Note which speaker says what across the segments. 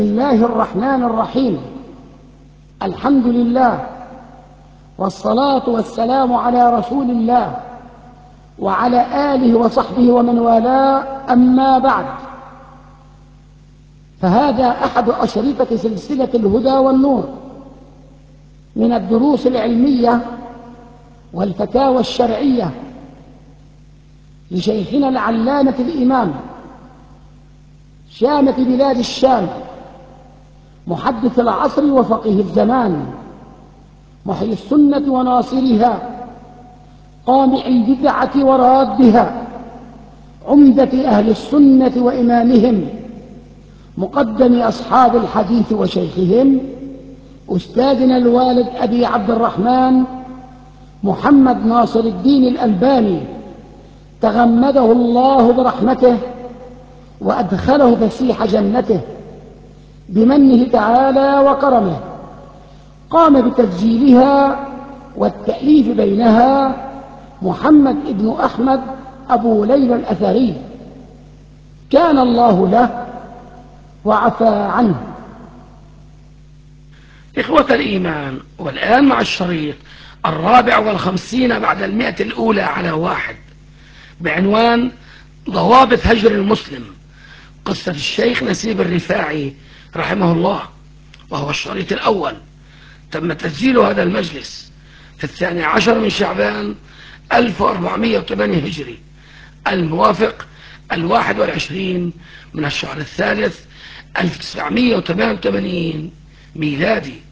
Speaker 1: بسم الله الرحمن الرحيم. الحمد لله، والصلاة والسلام على رسول الله وعلى آله وصحبه ومن والاه، أما بعد، فهذا أحد أشرطة سلسلة الهدى والنور من الدروس العلمية والفتاوى الشرعية لشيخنا العلامة الإمام شامة بلاد الشام، محدث العصر وفقيه الزمان، محيي السنة وناصرها، قامع البدعة ورادها، عمدة أهل السنة وإمامهم، مقدم أصحاب الحديث وشيخهم، أستاذنا الوالد أبي عبد الرحمن محمد ناصر الدين الألباني، تغمده الله برحمته وأدخله فسيح جنته بمنه تعالى وكرمه. قام بتسجيلها والتأليف بينها محمد ابن أحمد أبو ليلى الأثري، كان الله له وعفى عنه. إخوة الإيمان، والآن مع الشريط 54 بعد 100 الأولى على 1 بعنوان ضوابط هجر المسلم، قصة الشيخ نسيب الرفاعي رحمه الله، وهو الشريط الأول. تم تسجيل هذا المجلس في 12 من شعبان 1408 هجري، الموافق 21 من الشهر الثالث 1988 ميلادي.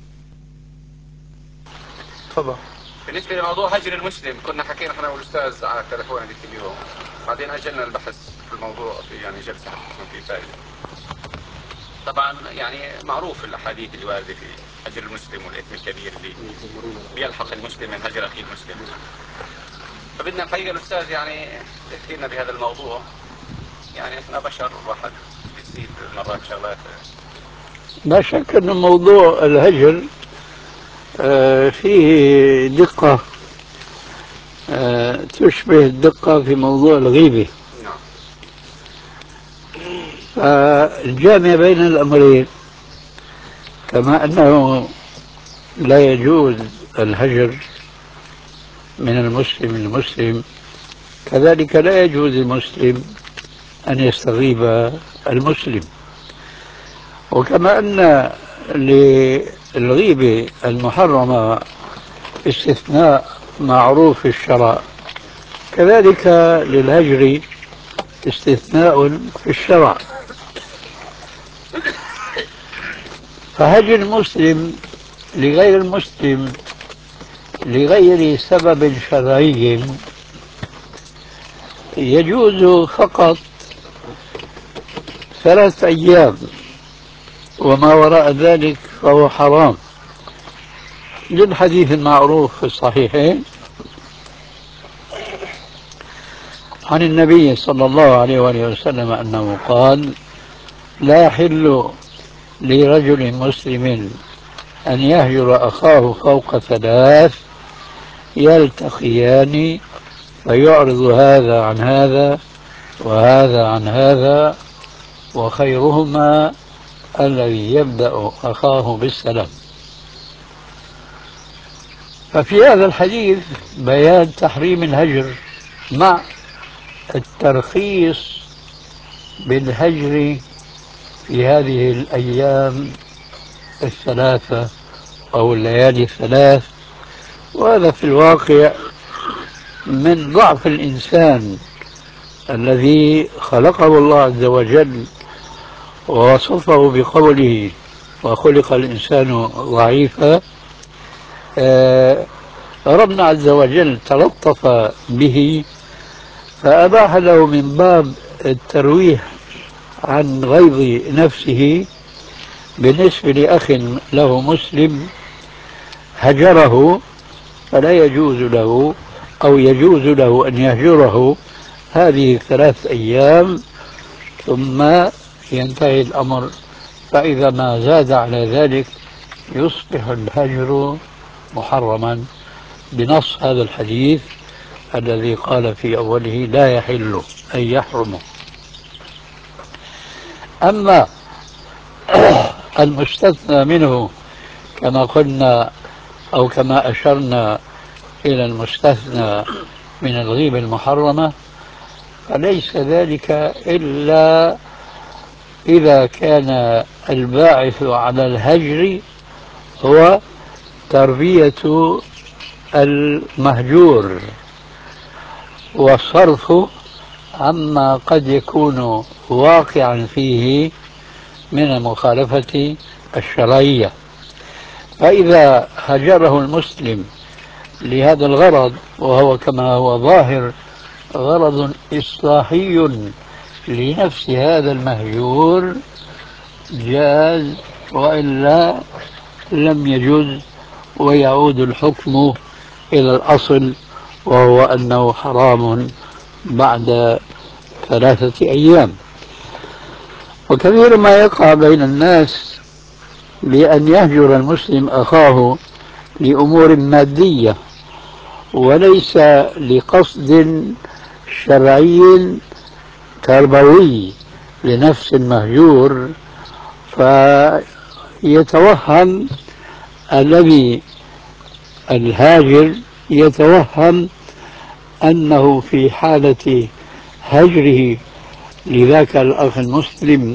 Speaker 2: تفضل.
Speaker 3: بالنسبة لموضوع هجر المسلم، كنا حكينا احنا والاستاذ على التليفون هذيك اليوم، بعدين اجلنا البحث في الموضوع في جلسة حتكون في فائدة. طبعا معروف الاحاديث اللي وارده في هجر المسلم والاثم الكبير اللي بيلحق المسلم من هجر اخيه المسلم. فبدنا الحقيقة الاستاذ يحكي لنا بهذا الموضوع. احنا بشر، واحد بيصير مرات شغلات.
Speaker 2: لا شك أن موضوع الهجر فيه دقة تشبه الدقة في موضوع الغيبة.
Speaker 3: نعم.
Speaker 2: فالجامع بين الأمرين، كما أنه لا يجوز الهجر من المسلم للمسلم، كذلك لا يجوز المسلم أن يستغيب المسلم. وكما أن للغيبة المحرمة استثناء معروف في الشرع، كذلك للهجر استثناء في الشرع. فهجر المسلم لغير المسلم لغير سبب شرعي يجوز فقط 3 أيام، وما وراء ذلك فهو حرام، للحديث المعروف في الصحيحين عن النبي صلى الله عليه وآله وسلم أنه قال: لا يحل لرجل مسلم أن يهجر أخاه فوق 3 يلتقيان فيعرض هذا عن هذا وهذا عن هذا، وخيرهما الذي يبدأ أخاه بالسلام. ففي هذا الحديث بيان تحريم الهجر مع الترخيص بالهجر في هذه الأيام 3 أو الليالي 3. وهذا في الواقع من ضعف الإنسان الذي خلقه الله عز وجل ووصفه بقوله: وخلق الإنسان ضعيفا. ربنا عز وجل تلطف به فأباح له من باب الترويح عن غيظ نفسه بالنسبة لأخ له مسلم هجره، فلا يجوز له أو يجوز له أن يهجره هذه 3 أيام، ثم ينتهي الأمر. فإذا ما زاد على ذلك يصبح الهجر محرما بنص هذا الحديث الذي قال في أوله: لا يحل أن يحرم. أما المستثنى منه كما قلنا أو كما أشرنا إلى المستثنى من الغيبة المحرمة، فليس ذلك إلا إذا كان الباعث على الهجر هو تربية المهجور والصرف عما قد يكون واقعا فيه من المخالفة الشرعية. فإذا هجره المسلم لهذا الغرض، وهو كما هو ظاهر غرض إصلاحي لنفس هذا المهجور، جاز، وإلا لم يجوز، ويعود الحكم إلى الأصل، وهو أنه حرام بعد 3 أيام. وكثير ما يقع بين الناس بأن يهجر المسلم أخاه لأمور مادية وليس لقصد شرعي تربوي لنفس المهجور، فيتوهم الذي الهاجر يتوهم أنه في حالة هجره لذاك الأخ المسلم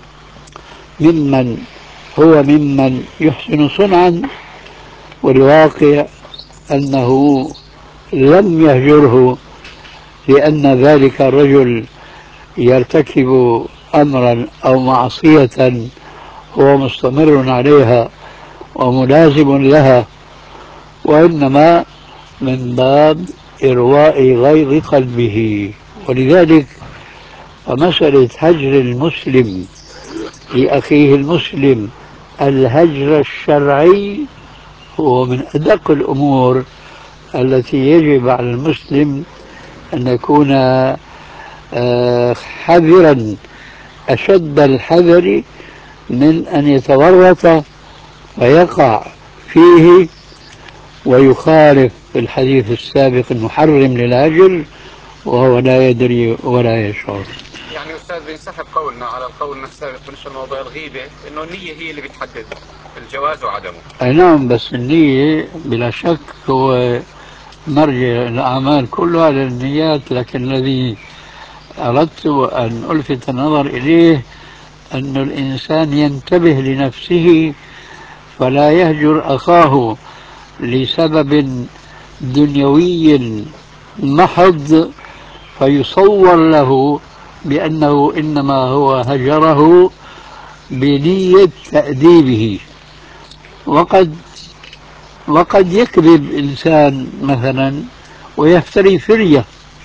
Speaker 2: ممن يحسن صنعا، والواقع أنه لم يهجره لأن ذلك الرجل يرتكب أمرا أو معصية هو مستمر عليها وملازم لها، وإنما من باب إرواء غيظ قلبه. ولذلك فمسألة هجر المسلم لأخيه المسلم الهجر الشرعي هو من أدق الأمور التي يجب على المسلم أن يكون حذرا أشد الحذر من أن يتورط فيقع فيه ويخالف الحديث السابق المحرم للهجر وهو لا يدري ولا يشعر.
Speaker 3: يعني أستاذ بينسحب قولنا على القول السابق بالنسبة لموضوع الغيبة إنه النية هي اللي بتحدد الجواز وعدمه.
Speaker 2: أي نعم، بس النية بلا شك هو مرجع الأعمال كلها للنيات، لكن الذي أردت أن ألفت النظر إليه أن الإنسان ينتبه لنفسه فلا يهجر أخاه لسبب دنيوي محض فيصور له بأنه إنما هو هجره بنية تأديبه. وقد يكذب إنسان مثلا ويفتري فرية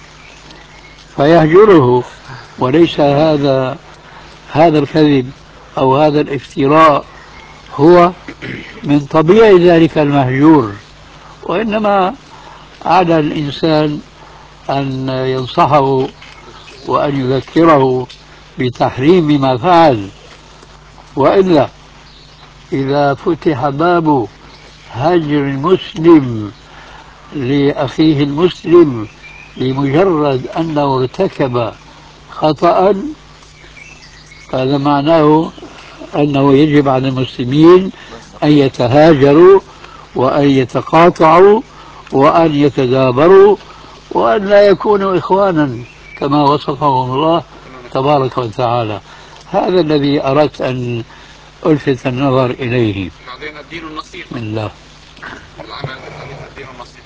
Speaker 2: فيهجره، وليس هذا الكذب أو هذا الافتراء هو من طبيعي ذلك المهجور، وإنما على الإنسان أن ينصحه وأن يذكره بتحريم ما فعل. وإلا إذا فتح باب هجر المسلم لأخيه المسلم لمجرد أنه ارتكب خطأ، هذا معناه أنه يجب على المسلمين أن يتهاجروا وأن يتقاطعوا وأن يتدابروا وأن لا يكونوا إخوانا كما وصفهم الله تبارك وتعالى. هذا الذي أردت أن ألفت النظر إليه.
Speaker 3: بعدين الدين النصيحة
Speaker 2: من الله.
Speaker 3: العمل الدين النصيحة.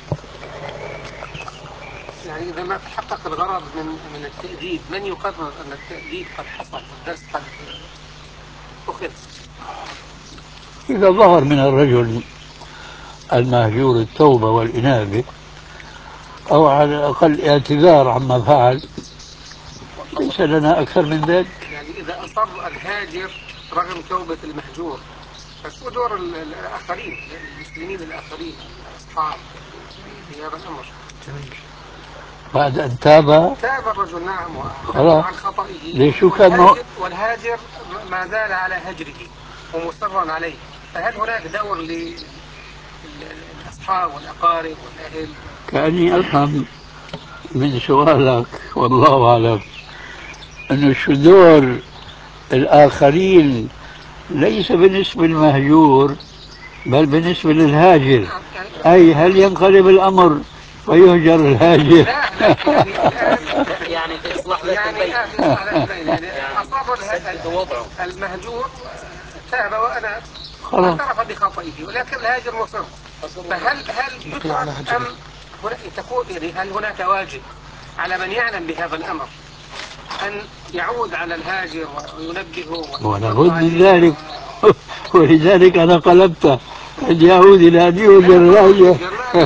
Speaker 4: يعني إذا ما تحقق الغرض من التأديب، من يقرر أن التأديب قد حصل والدرس قد أخذ؟
Speaker 2: إذا ظهر من الرجل المهجور التوبة والإنابة أو على الأقل اعتذار عما فعل، ليس لنا أكثر من ذلك.
Speaker 4: يعني إذا أصر الهاجر رغم توبة المهجور، فشو دور الآخرين، المسلمين الآخرين الأصحاب في هذا الأمر؟
Speaker 2: بعد أن تاب
Speaker 4: الرجل، نعم،
Speaker 2: خلاص.
Speaker 4: عن خطئه،
Speaker 2: ليش شو كان
Speaker 4: والهاجر ما زال على هجره ومصرا عليه، فهل هناك دور للأصحاب والأقارب والأهل؟
Speaker 2: كأني أفهم من سؤالك والله أعلم أنه شو دور الآخرين ليس بالنسبة للمهجور بل بالنسبة للهاجر. أي هل ينقلب الأمر ويهجر الهاجر؟
Speaker 4: لا يعني الآن
Speaker 3: يعني في إصلاح ذات
Speaker 4: يعني
Speaker 3: البين.
Speaker 4: في إصلاح ذات البين يعني أصاب
Speaker 3: وضعه
Speaker 4: المهجور تاب وأنا
Speaker 2: خلاص.
Speaker 4: اعترف بخطئه ولكن الهاجر مصر. فهل يترك أم تكون يعني هل هناك واجب على من يعلم بهذا الأمر أن يعود على الهاجر وينبهه
Speaker 2: ولابد من ذلك. ولذلك أنا قلبت اليهود إلى أن يهجر الهاجر.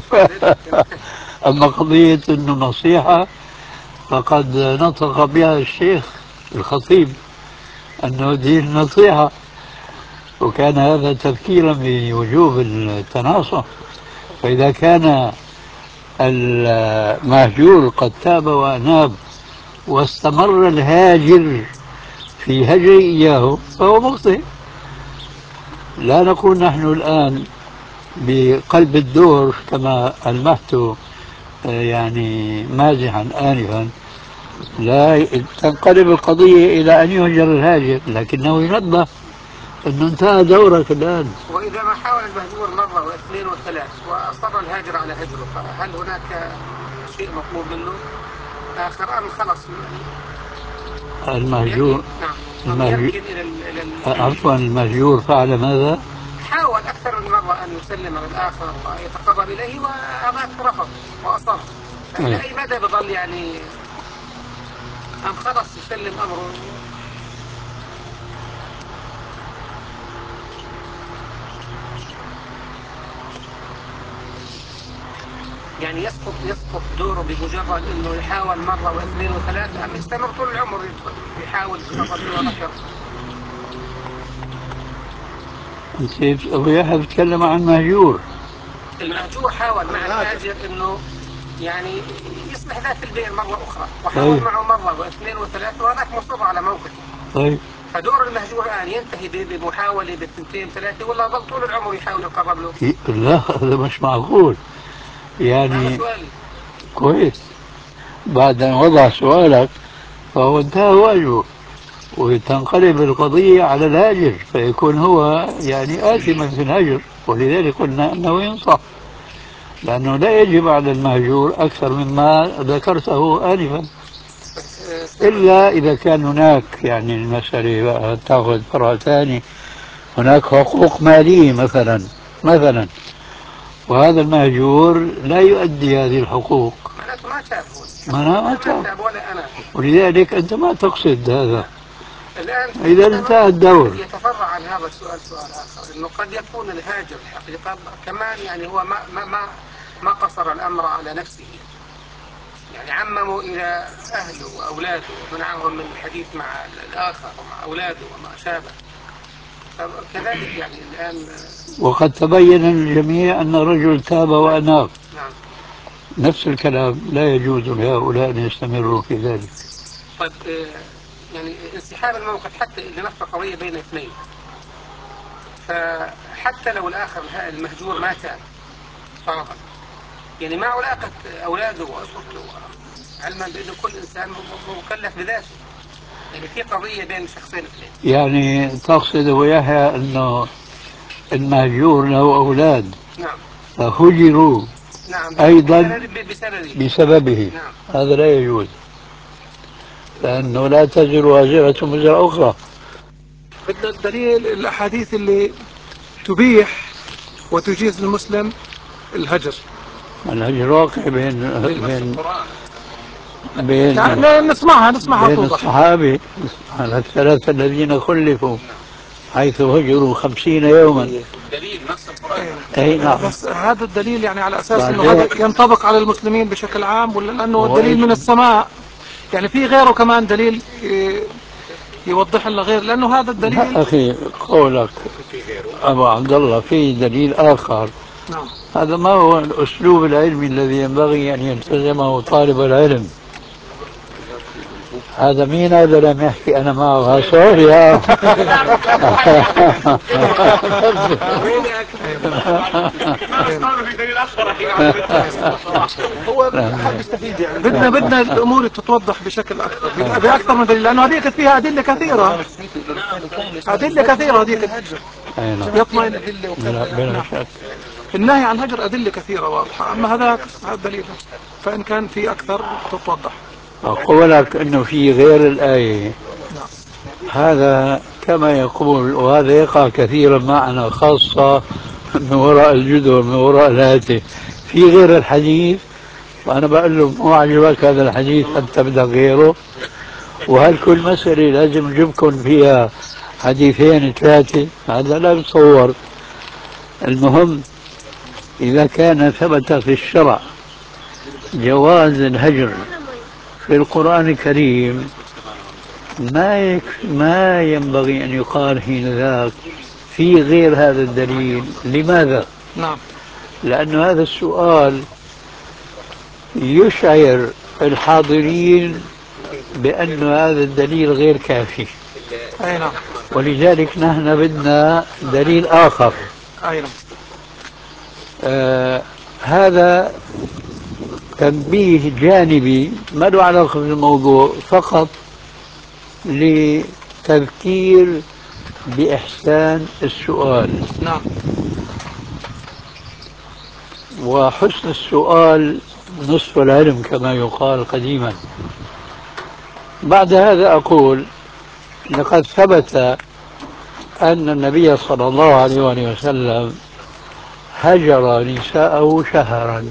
Speaker 2: أما قضية أنه نصيحة فقد نطق بها الشيخ الخطيب أنه دين النصيحة، وكان هذا تذكيرا بوجوب التناصح. فإذا كان المهجور قد تاب وأناب واستمر الهاجر في هجر إياه فهو مخطئ. لا نقول نحن الآن بقلب الدور كما ألمحت يعني مازحا آنفا، لا تنقلب القضية إلى أن يهجر الهاجر، لكنه ينبه أنه انتهى دورك الآن.
Speaker 4: وإذا ما حاول المهجور مرة واثنين وثلاث وأصر الهاجر على هجره فهل هناك شيء مطلوب منه آخر أم خلص
Speaker 2: المهجور
Speaker 4: نعم يمكن إلى
Speaker 2: عفوا المهجور فعل ماذا؟
Speaker 4: حاول أكثر من مرة أن يسلم على الآخر ويتقرب إليه وأباك رفض وأصر، فإلى أي مدى بظل يعني أم خلص يسلم أمره؟ يعني يسقط دوره بمجرد انه يحاول مره واثنين وثلاثه ام يستمر طول العمر يحاول مرتين ونكر؟
Speaker 2: انت ابو يحيى بتكلم عن مهجور.
Speaker 4: المهجور حاول مع الهاجر انه يعني يصلح ذات البين مره اخرى وحاول معه مره واثنين وثلاثه وهناك مصر على موقفه.
Speaker 2: طيب
Speaker 4: فدور المهجور الان ينتهي بمحاوله باثنتين ثلاثه ولا ظل طول العمر يحاول يقرب له؟
Speaker 2: لا هذا مش معقول يعني.
Speaker 4: هذا سؤالي.
Speaker 2: كويس، بعد أن وضع سؤالك فهو انتهى واجبه، وتنقلب القضية على الهاجر فيكون هو يعني آثما في الهجر. ولذلك قلنا أنه ينصح، لأنه لا يجب على المهجور أكثر مما ذكرته آنفا، إلا إذا كان هناك يعني المسألة بقى تأخذ فرع ثاني، هناك حقوق مالية مثلا وهذا المهجور لا يؤدي هذه الحقوق.
Speaker 4: معناته ما تاب هو.
Speaker 2: ما تاب.
Speaker 4: ولا أنا.
Speaker 2: ولذلك أنت ما تقصد هذا.
Speaker 4: الآن
Speaker 2: إذا انتهى الدور.
Speaker 4: يتفرع عن هذا السؤال سؤال آخر، إنه قد يكون الهاجر الحقيقة كمان يعني هو ما قصر الأمر على نفسه، يعني عمموا إلى أهله وأولاده ومنعهم من الحديث مع الآخر ومع أولاده وما شابه. كذلك يعني الآن
Speaker 2: وقد تبين للجميع أن الرجل تاب وأناب.
Speaker 4: نعم.
Speaker 2: نفس الكلام لا يجوز لهؤلاء أن يستمروا في ذلك.
Speaker 4: طيب يعني انسحاب الموقف حتى لنفس قضية بين اثنين، فحتى لو الآخر المهجور ما تاب فرضا، يعني مع علاقة أولاده وأسرته علما بأنه كل إنسان مكلف بذاته، يعني في قضية بين شخصين اثنين.
Speaker 2: يعني تقصد أبو يحيى أنه المهجور له أولاد
Speaker 4: نعم
Speaker 2: فهجروا
Speaker 4: نعم
Speaker 2: أيضا
Speaker 4: بسببه.
Speaker 2: نعم. هذا لا يجوز، لأنه لا تزر وازرة وزر أخرى.
Speaker 5: بدنا الدليل الأحاديث اللي تبيح وتجيز المسلم الهجر.
Speaker 2: الهجر واقع بين
Speaker 5: يعني نسمعها
Speaker 2: بين
Speaker 5: توضح.
Speaker 2: الصحابة على الثلاثة الذين خلفوا حيث هجروا 50 يوما.
Speaker 3: دليل نص القرآن.
Speaker 2: أي نعم.
Speaker 5: بس هذا الدليل يعني على أساس أنه هذا ينطبق على المسلمين بشكل عام، ولا لأنه الدليل من السماء؟ يعني في غيره كمان دليل يوضح لنا غير، لأنه هذا الدليل.
Speaker 2: لا أخي قولك أبو عبد الله في دليل آخر.
Speaker 5: نعم.
Speaker 2: هذا ما هو الأسلوب العلمي الذي ينبغي أن يلتزمه طالب العلم. هذا مين هذا لم يحكي أنا معه سوريا.
Speaker 5: هو حب يستفيد يعني. بدنا الأمور تتوضح بشكل أكثر بأكثر من دليل، لأنه هذه فيها أدلة كثيرة. أدلة كثيرة هذيك
Speaker 2: أي نعم.
Speaker 5: يطمئن.
Speaker 2: بلا شك.
Speaker 5: النهي عن الهجر أدلة كثيرة واضحة، أما هذا دليل، فإن كان في أكثر تتوضح.
Speaker 2: قولك أنه في غير الآية هذا كما يقول، وهذا يقع كثيرا معنا خاصة من وراء الجدر من وراء الهاتف، في غير الحديث، وأنا بقول له مو عجبك هذا الحديث أنت بدك غيره، وهل كل مسألة لازم نجيبكم فيها حديثين ثلاثة؟ هذا لا يتصور. المهم إذا كان ثبت في الشرع جواز الهجر في القرآن الكريم ما ينبغي أن يقال حين ذاك في غير هذا الدليل. لماذا؟
Speaker 5: نعم.
Speaker 2: لأن هذا السؤال يشعر الحاضرين بأن هذا الدليل غير كافي.
Speaker 5: أي نعم.
Speaker 2: ولذلك نحن بدنا دليل آخر.
Speaker 5: أي نعم.
Speaker 2: هذا تنبيه جانبي ما له علاقة بالموضوع، فقط لتذكير بإحسان السؤال.
Speaker 5: نعم.
Speaker 2: وحسن السؤال نصف العلم كما يقال قديما. بعد هذا أقول لقد ثبت أن النبي صلى الله عليه وسلم هجر نساءه شهرا،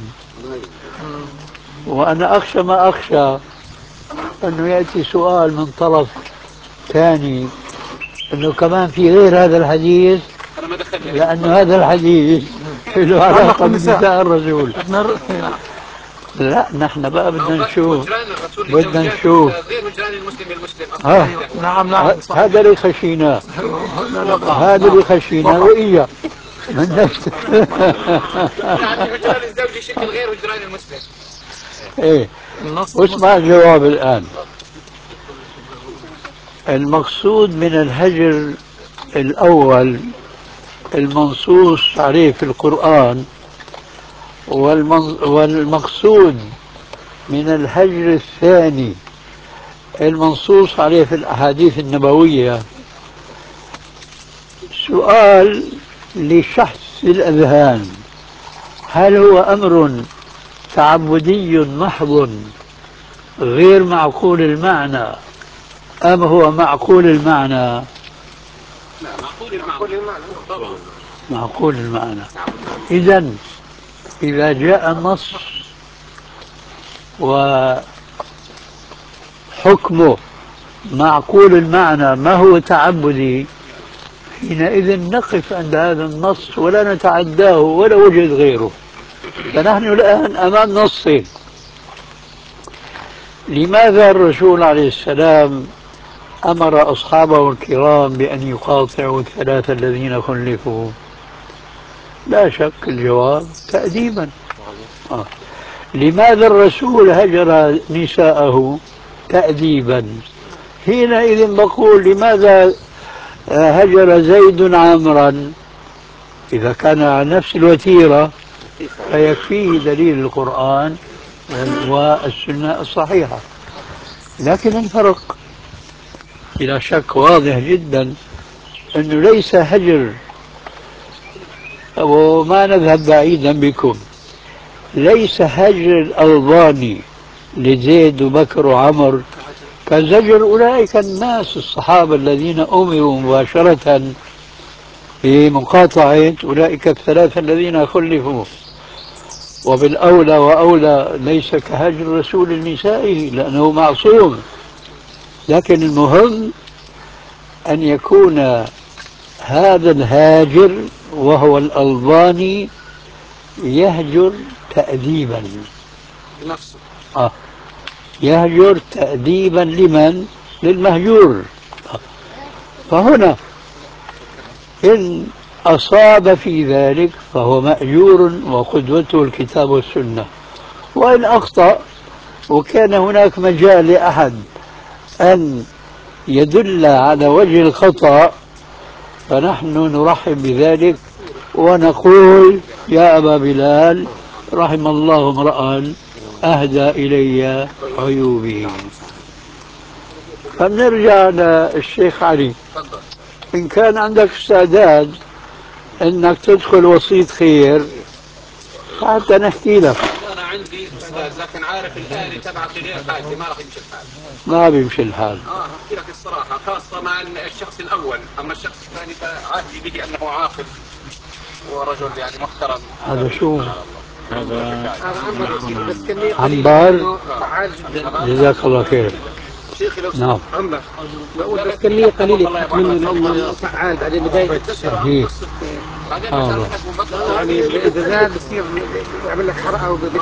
Speaker 2: وأنا أخشى ما أخشى أنه يأتي سؤال من طرف ثاني أنه كمان في غير هذا الحديث، لأن هذا الحديث له علاقة بنساء الرسول. لا نحن بقى بدنا نشوف
Speaker 3: غير هجران المسلم المسلم.
Speaker 5: نعم نعم.
Speaker 2: هذا اللي خشيناه، هذا اللي خشيناه وإياه من نفسه.
Speaker 3: يعني هجران الزوج يشكل غير هجران المسلم.
Speaker 2: ايه، واسمع الجواب الآن. المقصود من الهجر الأول المنصوص عليه في القرآن، والمقصود من الهجر الثاني المنصوص عليه في الأحاديث النبوية، سؤال لشحذ الأذهان: هل هو أمر تعبدي محض غير معقول المعنى أم هو معقول المعنى؟ معقول المعنى. إذن إذا جاء النص وحكمه معقول المعنى ما هو تعبدي، حينئذ نقف عند هذا النص ولا نتعداه ولا وجد غيره. فنحن الآن أمام نصين. لماذا الرسول عليه السلام أمر أصحابه الكرام بأن يقاطعوا الثلاثة الذين خلفوا؟ لا شك الجواب تأديبا. لماذا الرسول هجر نساءه؟ تأديبا. حينئذ بقول لماذا هجر زيد عمرا؟ إذا كان على نفس الوتيرة فيكفيه دليل القرآن والسنة الصحيحة. لكن الفرق بلا شك واضح جدا، أنه ليس هجر، وما نذهب بعيدا بكم، ليس هجر الألباني لزيد وبكر وعمر كزجر أولئك الناس الصحابة الذين أمروا مباشرة بمقاطعة أولئك الثلاثة الذين خلفوا. وبالأولى وأولى ليس كهجر رسول النساء لأنه معصوم. لكن المهم أن يكون هذا الهاجر وهو الألباني يهجر تأديبا
Speaker 5: نفسه.
Speaker 2: يهجر تأديبا لمن؟ للمهجور. فهنا إن أصاب في ذلك فهو مأجور وقدوته الكتاب والسنة، وإن أخطأ وكان هناك مجال لأحد أن يدل على وجه الخطأ فنحن نرحب بذلك ونقول: يا أبا بلال رحم الله امرأ أهدى إلي عيوبي. فبنرجع للشيخ علي. إن كان عندك استعداد إنك تدخل وسيط خير حتى نحكي لك.
Speaker 3: انا عندي استاذ لكن عارف الآلي تبعته غير حالتي ما راح يمشي الحال.
Speaker 2: ما بيمشي الحال.
Speaker 3: احكي لك الصراحه خاصه مع الشخص الاول، اما الشخص الثاني فعهدي به انه عاقل ورجل يعني محترم.
Speaker 2: هذا شو؟
Speaker 4: هذا عنبر يا سيدي، بس كمية
Speaker 2: عنبر.
Speaker 4: فعال جدا.
Speaker 2: جزاك الله خير.
Speaker 3: شيخي لو
Speaker 2: نعم.
Speaker 4: عنبر بقول بس كمية قليلة منه لأنه فعال بعدين بداية
Speaker 2: صحيح.
Speaker 3: بعدين
Speaker 4: يعني إذا زاد بصير يعمل لك حرقة وبيتعب.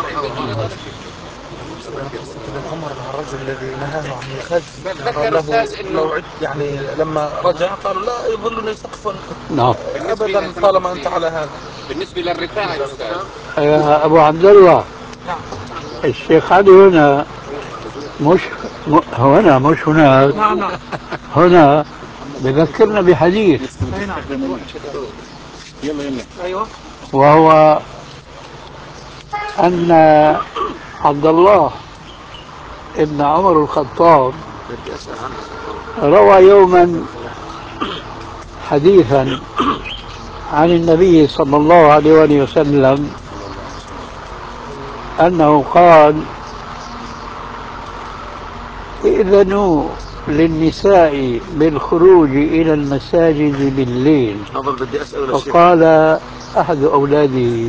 Speaker 5: ابن عمر الرجل الذي نهاه عن الخز
Speaker 3: بتذكر استاذ انه
Speaker 5: يعني لما رجع قالوا لا يظلني سقف
Speaker 2: نعم.
Speaker 5: ابدا طالما انت على هذا.
Speaker 3: بالنسبه للرفاعي استاذ
Speaker 2: يا أبو عبد الله، الشيخ علي هنا مش هنا مش هناك.
Speaker 5: نعم نعم.
Speaker 2: هنا بذكرنا بحديث.
Speaker 5: نعم. ايوه.
Speaker 2: وهو أن عبد الله ابن عمر الخطاب روى يوما حديثا عن النبي صلى الله عليه وآله وسلم أنه قال: ائذنوا للنساء بالخروج إلى المساجد بالليل. فقال أحد أولاده: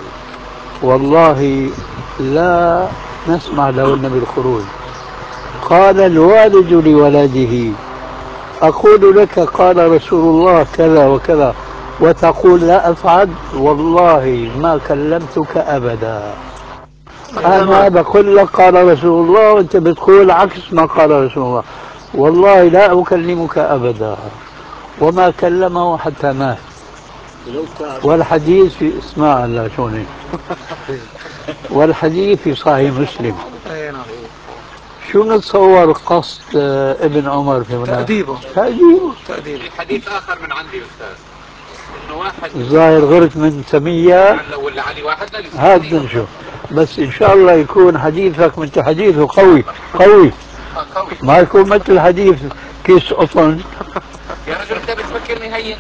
Speaker 2: والله لا نسمع لهن بالخروج. قال الوالد لولده: أقول لك قال رسول الله كذا وكذا وتقول لا أفعل؟ والله ما كلمتك أبدا. أنا بقول لك قال رسول الله وأنت بتقول عكس ما قال رسول الله. والله لا أكلمك أبدا. وما كلمه حتى مات. والحديث في اسماء الله شوني. والحديث في صحيح مسلم. شو نتصور قصد ابن عمر في هنا؟
Speaker 5: تأديبه.
Speaker 3: في حديث آخر من عندي أستاذ إنه واحد
Speaker 2: الظاهر غرت من سمية
Speaker 3: ولا علي واحد
Speaker 2: هذا نشوف. بس إن شاء الله يكون حديثك مثل حديثه قوي قوي، ما يكون مثل حديث كيس قطن.
Speaker 3: يا رجل أنت بتفكرني هين.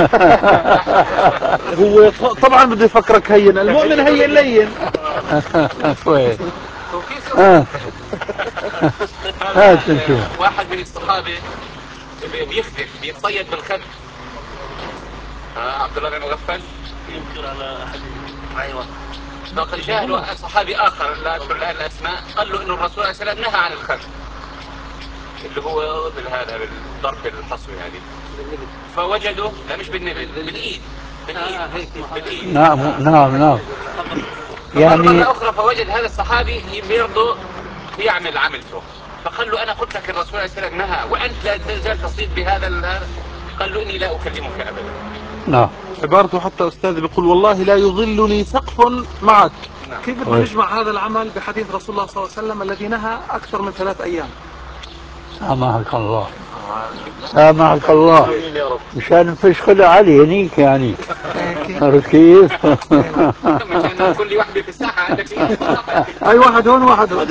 Speaker 5: هو طبعا بده يفكرك هين، المؤمن هين لين.
Speaker 3: واحد من الصحابة بيخذف بيتصيد بالخذف. عبد الله بن مغفل ينكر على أحد. أيوة. فقد جاء له صحابي آخر لا أذكر الآن الأسماء قال له إنه الرسول عليه السلام نهى عن الخذف اللي هو هذا بالضرب الحصوي هذه. فوجدوا لا مش بالنبل بالإيد. بالإيد.
Speaker 2: نعم.
Speaker 3: يعني مرة أخرى فوجد هذا الصحابي برضه يعمل عملته. فقال له أنا قلت لك الرسول عليه السلام نهى وأنت لا تزال تصيد بهذا. قال له إني لا أكلمك أبدا.
Speaker 2: نعم.
Speaker 5: عبارته حتى أستاذ بيقول والله لا يظلني سقف معك. كيف بدنا نجمع هذا العمل بحديث رسول الله صلى الله عليه وسلم الذي نهى أكثر من 3 أيام؟
Speaker 2: سامحك الله. سامحك الله. مشان فيش خلع علي هنيك يعني. عرفت كيف؟
Speaker 3: مشان كل واحدة في الساحة عندك
Speaker 5: أي واحد هون واحد هون.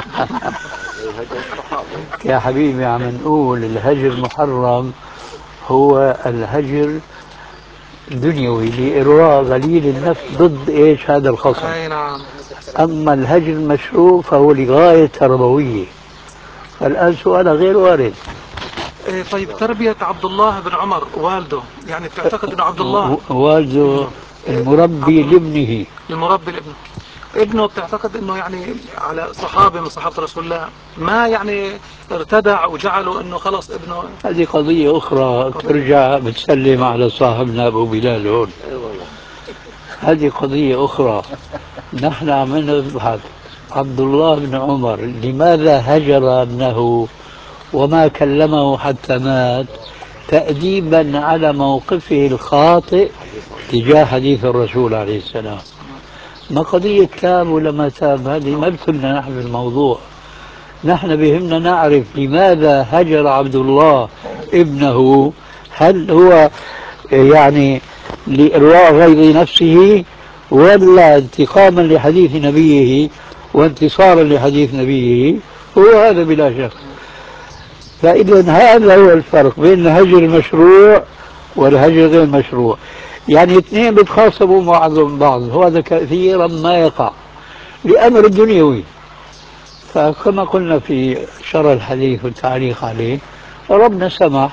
Speaker 2: يا حبيبي عم نقول الهجر المحرم هو الهجر دنيوي لإرواء غليل النفس ضد إيش هذا الخصم.
Speaker 5: أي نعم.
Speaker 2: أما الهجر المشروع فهو لغاية تربوية. الآن سؤال غير وارد.
Speaker 5: طيب تربية عبد الله بن عمر والده، يعني بتعتقد أن عبد الله
Speaker 2: والده المربي لابنه،
Speaker 5: المربي لابنه، ابنه بتعتقد انه يعني على صحابه من صحابه رسول الله ما يعني ارتدع وجعله انه خلص ابنه؟
Speaker 2: هذه قضية أخرى ترجع بتسلم على صاحبنا أبو بلال هون. هذه قضية أخرى. نحن عم نبحث عبد الله بن عمر لماذا هجر ابنه وما كلمه حتى مات تأديبا على موقفه الخاطئ تجاه حديث الرسول عليه السلام. ما قضية تاب ولا ما تاب، هذه ما بتهمنا نحن في الموضوع. نحن بهمنا نعرف لماذا هجر عبد الله ابنه. هل هو يعني لإرواء غيظ نفسه ولا انتقاما لحديث نبيه وانتصارا لحديث نبيه؟ هو هذا بلا شك. فإذا هذا هو الفرق بين الهجر المشروع والهجر غير المشروع. يعني اثنين بيتخاصموا مع بعض، وهذا كثيرا ما يقع لأمر دنيوي. فكما قلنا في شرح الحديث والتعليق عليه، ربنا سمح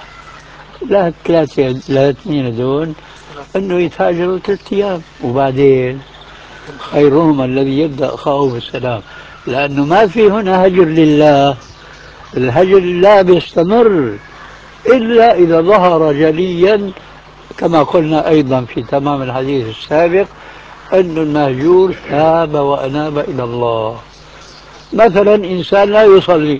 Speaker 2: الاثنين دول انه يتهاجروا 3 ايام، وبعدين خيرهم الذي يبدا اخاه بالسلام، لانه ما في هنا هجر لله. الهجر لله بيستمر الا اذا ظهر جليا، كما قلنا ايضا في تمام الحديث السابق، ان المهجور تاب واناب الى الله. مثلا انسان لا يصلي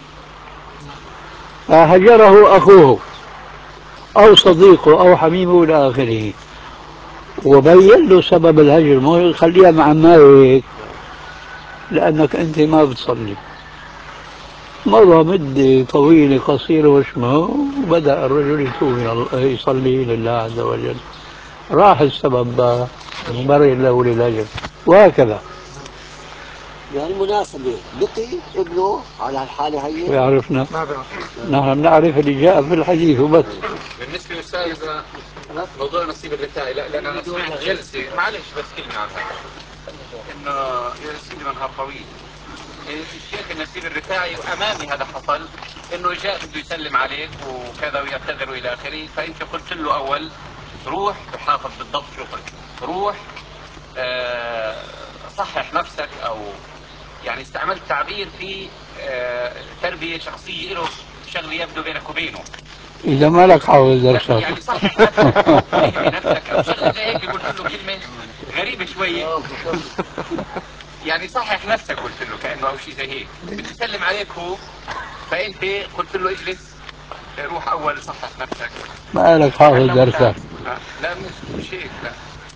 Speaker 2: فهجره اخوه او صديقه او حميمه الى اخره، وبين له سبب الهجر، مو خليها مع مالك لأنك أنت ما بتصلي. مضى مدة طويلة قصيرة وشمه، وبدأ الرجل يتوب إلى الله، يصلي لله عز وجل، راح السبب مبرئ له للهجر، وهكذا.
Speaker 6: يعني مناسبة بقي ابنه على الحالة هي؟
Speaker 2: ويعرفنا نحن نعرف اللي جاء في الحديث وبس.
Speaker 3: بالنسبه للاستاذ موضوع نصيب الرثائي، لا لان انا سمعت جلسه، معلش بس كلمه عن هذا، انه يا سيدي منهار طويل الشيخ النسيب الرفاعي، وامامي هذا حصل، انه جاء بده يسلم عليك وكذا ويعتذر الى اخره، فانت قلت له اول روح حافظ بالضبط شو قلت، روح صحح نفسك، او يعني استعملت تعبير في تربيه شخصيه له، شغله يبدو بينك وبينه.
Speaker 2: إذا ما لك حافظ درسك
Speaker 3: يعني صحح نفسك او فهم نفسك او شغله زي هيك، قلت له كلمه غريبه شويه. يعني صحح نفسك قلت له كانه او شيء زي هيك، بتسلم عليك هو، فانت قلت له اجلس روح اول صحح نفسك.
Speaker 2: ما لك حافظ درسك.
Speaker 3: لا مش هيك، لا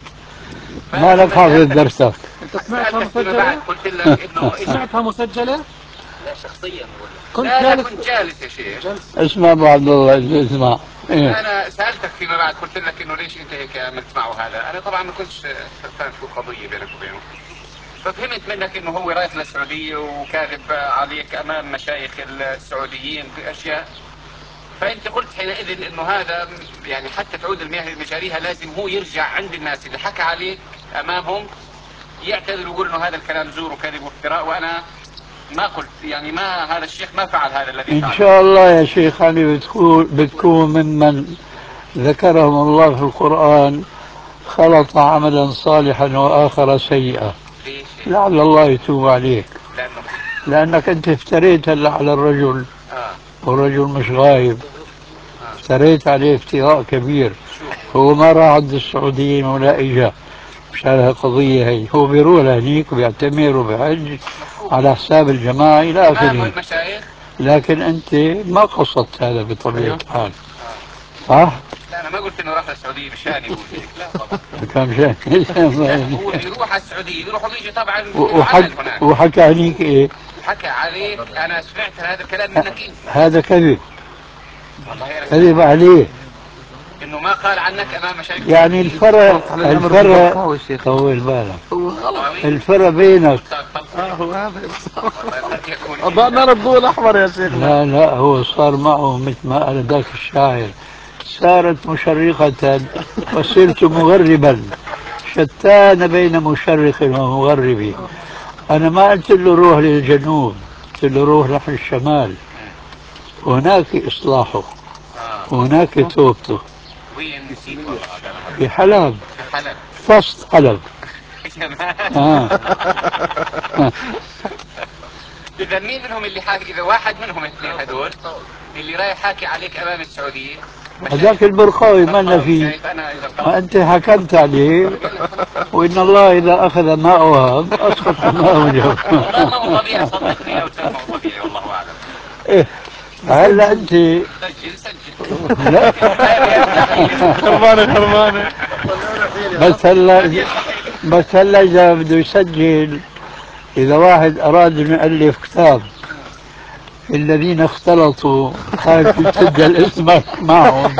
Speaker 2: ما لك حافظ درسك.
Speaker 5: انت سمعتها مسجلة؟
Speaker 3: قلت لك انه
Speaker 5: سمعتها مسجلة؟
Speaker 3: لا شخصيا
Speaker 5: كنت
Speaker 3: لا
Speaker 5: جالس؟
Speaker 3: كنت جالس يا شيخ.
Speaker 2: اسمع ابو عبد الله، اسمع. إيه؟
Speaker 3: انا سالتك فيما بعد، قلت لك انه ليش انت هيك عملت معه هذا، انا طبعا ما كنتش فاهم شو القضيه بينك وبينه، ففهمت منك انه هو رايح للسعوديه وكاذب عليك امام مشايخ السعوديين باشياء، فانت قلت حينئذ انه هذا يعني حتى تعود المياه لمجاريها لازم هو يرجع عند الناس اللي حكى عليك امامهم يعتذر ويقول انه هذا الكلام زور وكذب وافتراء، وانا ما قلت يعني ما هذا الشيخ ما فعل هذا الذي فعله.
Speaker 2: إن شاء الله يا شيخ علي بتكون ممن ذكرهم الله في القرآن خلط عملا صالحا وآخر سيئا، لعل الله يتوب عليك. لأنك أنت افتريت هلا على الرجل، والرجل مش غايب، افتريت عليه افتراء كبير. هو ما راح عند السعوديين ولا إجا مشان هالقضية هي، هو بيروح لهنيك وبيعتمر وبيحج على حساب الجماعة إلى آخره، لكن أنت ما قصدت هذا بطبيعة الحال، صح؟
Speaker 3: لا أنا ما قلت إنه راح للسعودية مشان يقول هيك، لا طبعا.
Speaker 2: كان مشان
Speaker 3: هو بيروح على السعودية، بيروح وبيجي طبعا
Speaker 2: وحكى هنيك إيه؟
Speaker 3: حكى عليك، أنا سمعت هذا الكلام منك أنت.
Speaker 2: هذا كذب، كذب عليه،
Speaker 3: انه ما قال عنك امام مشايخ.
Speaker 2: يعني الفرق طول بالك، الفرق بينك
Speaker 1: هو هذا أضعنا الضوء الأحمر يا شيخ.
Speaker 2: لا هو صار معه مثل ما قال ذاك الشاعر، سارت مشرقة وصرت مغربا، شتان بين مشرق ومغرب. أنا ما قلت له روح للجنوب، قلت له روح نحو الشمال، هناك إصلاحه، هناك توبته.
Speaker 3: وين
Speaker 2: في حلب، فصل حلب.
Speaker 3: إذا مين منهم اللي حاكي؟ إذا واحد منهم الاثنين هذول اللي رايح حاكي عليك أمام السعودية،
Speaker 2: هذاك البرقاوي ما فيه، ما أنت حكمت عليه، وإن الله إذا أخذ ما أوهب أسقط ما أوجب.
Speaker 3: والله ما هو طبيعي، صدقني أو ما هو طبيعي، والله أعلم.
Speaker 2: إيه هلا أنت
Speaker 3: سجل
Speaker 2: لا
Speaker 1: خربانة
Speaker 2: بس هلا إذا بده يسجل، إذا واحد أراد أن يؤلف كتاب الذين اختلطوا خايف يسجل اسمك معهم.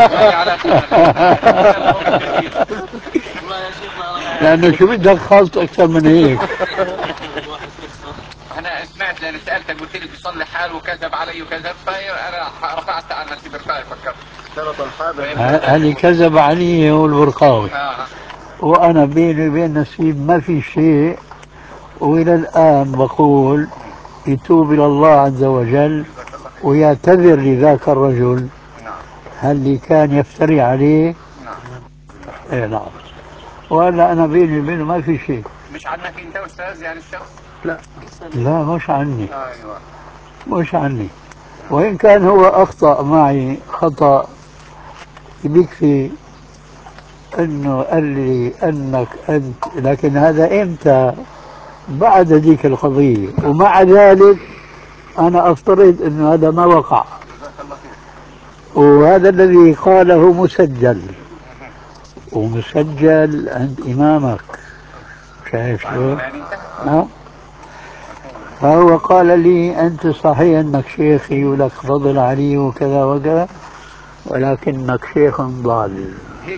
Speaker 2: لأنه شو بدك خلط أكثر من هيك.
Speaker 3: أنا سمعت لأن سألتك قلت لي بيصلح حال وكذب علي وكذب، فأنا رفعت عن نفسي برفاعي فكرت.
Speaker 2: هذه كذب علي هو البرقاوي. وأنا بيني وبين نسيب ما في شيء، وإلى الآن بقول يتوب إلى الله عز وجل ويعتذر لذاك الرجل اللي كان يفتري عليه. إيه نعم. وهلا أنا بيني وبينه ما في شيء.
Speaker 3: مش عنك أنت أستاذ يعني الشخص؟
Speaker 2: لا مش عني.
Speaker 3: أيوة.
Speaker 2: مش عني. وإن كان هو أخطأ معي خطأ بيكفي أنه قال لي أنك أنت، لكن هذا إمتى؟ بعد ذيك القضية. ومع ذلك أنا أفترض أنه هذا ما وقع، وهذا الذي قاله مسجل، ومسجل عند إمامك. شايف شلون؟ فهو قال لي أنت صحيح أنك شيخي ولك فضل علي وكذا وكذا، ولكنك شيخ ضال.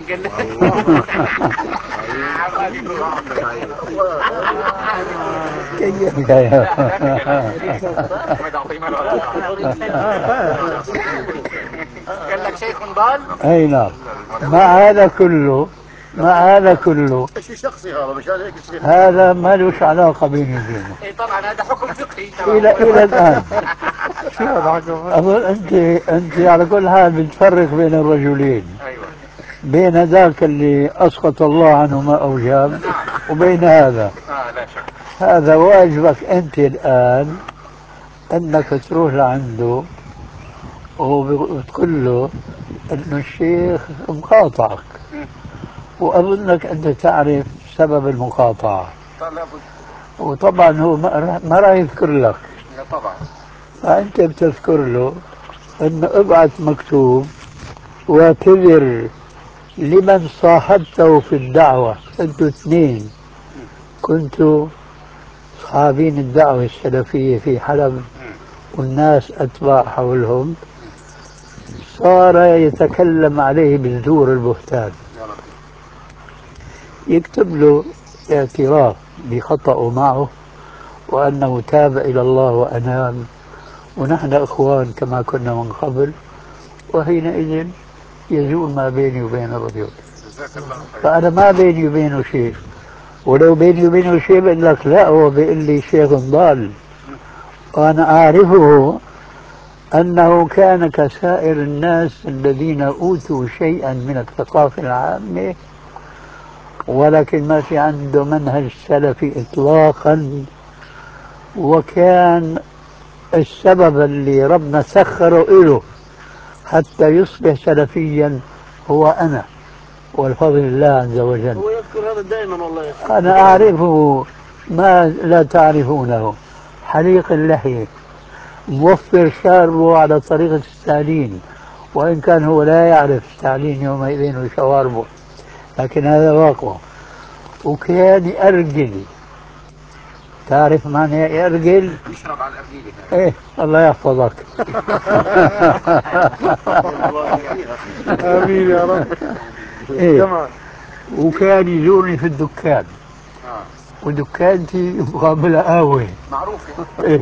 Speaker 2: كيف
Speaker 3: قال لك شيخ ضال؟
Speaker 2: اي نعم. مع هذا كله
Speaker 6: شيء شخصي هذا، مش هيك
Speaker 2: هذا ما لهش علاقة بيني وبينه.
Speaker 3: اي طبعا هذا حكم فقهي
Speaker 2: إلى الآن. أظن أنت على كل حال بتفرق بين الرجلين.
Speaker 3: ايوه.
Speaker 2: بين ذاك اللي أسقط الله عنه ما أوجب وبين هذا.
Speaker 3: لا شك.
Speaker 2: هذا واجبك أنت الآن أنك تروح لعنده وتقول له أن الشيخ مقاطعك، وأظنك أنت تعرف سبب المقاطعة. وطبعا هو ما راح يذكر لك.
Speaker 3: طبعا.
Speaker 2: فأنت بتذكر له أنه ابعث مكتوب واعتذر لمن صاحبته في الدعوة. أنتوا اثنين كنتوا صحابين الدعوة السلفية في حلب، والناس أتباع حولهم، صار يتكلم عليه بالزور البهتان. يكتب له اعتراف بخطأه معه، وأنه تاب إلى الله وأناب، ونحن إخوان كما كنا من قبل، وحينئذ يزول ما بيني وبين الرجل. فأنا ما بيني وبينه شيء، ولو بيني وبينه شيء بقول لك لا، هو بيقول لي شيخ ضال، وأنا أعرفه أنه كان كسائر الناس الذين أوتوا شيئا من الثقافة العامة، ولكن ما في عنده منهج سلفي إطلاقا. وكان السبب اللي ربنا سخره له حتى يصبح سلفيا هو أنا، والفضل الله عز وجل.
Speaker 6: هو يذكر هذا دائما والله.
Speaker 2: أنا أعرفه ما لا تعرفونه. حليق اللحية، موفر شاربه على طريقة ستالين، وإن كان هو لا يعرف ستالين يومئذ وشواربه، لكن هذا واقع. وكان يأرجل. تعرف معنى يأرجل؟
Speaker 3: يشرب على الأرجيلة.
Speaker 2: إيه الله يحفظك.
Speaker 1: آمين يا رب.
Speaker 2: إيه. وكان يزورني في الدكان، ودكانتي مقابلة قهوة
Speaker 3: معروفة.
Speaker 2: إيه.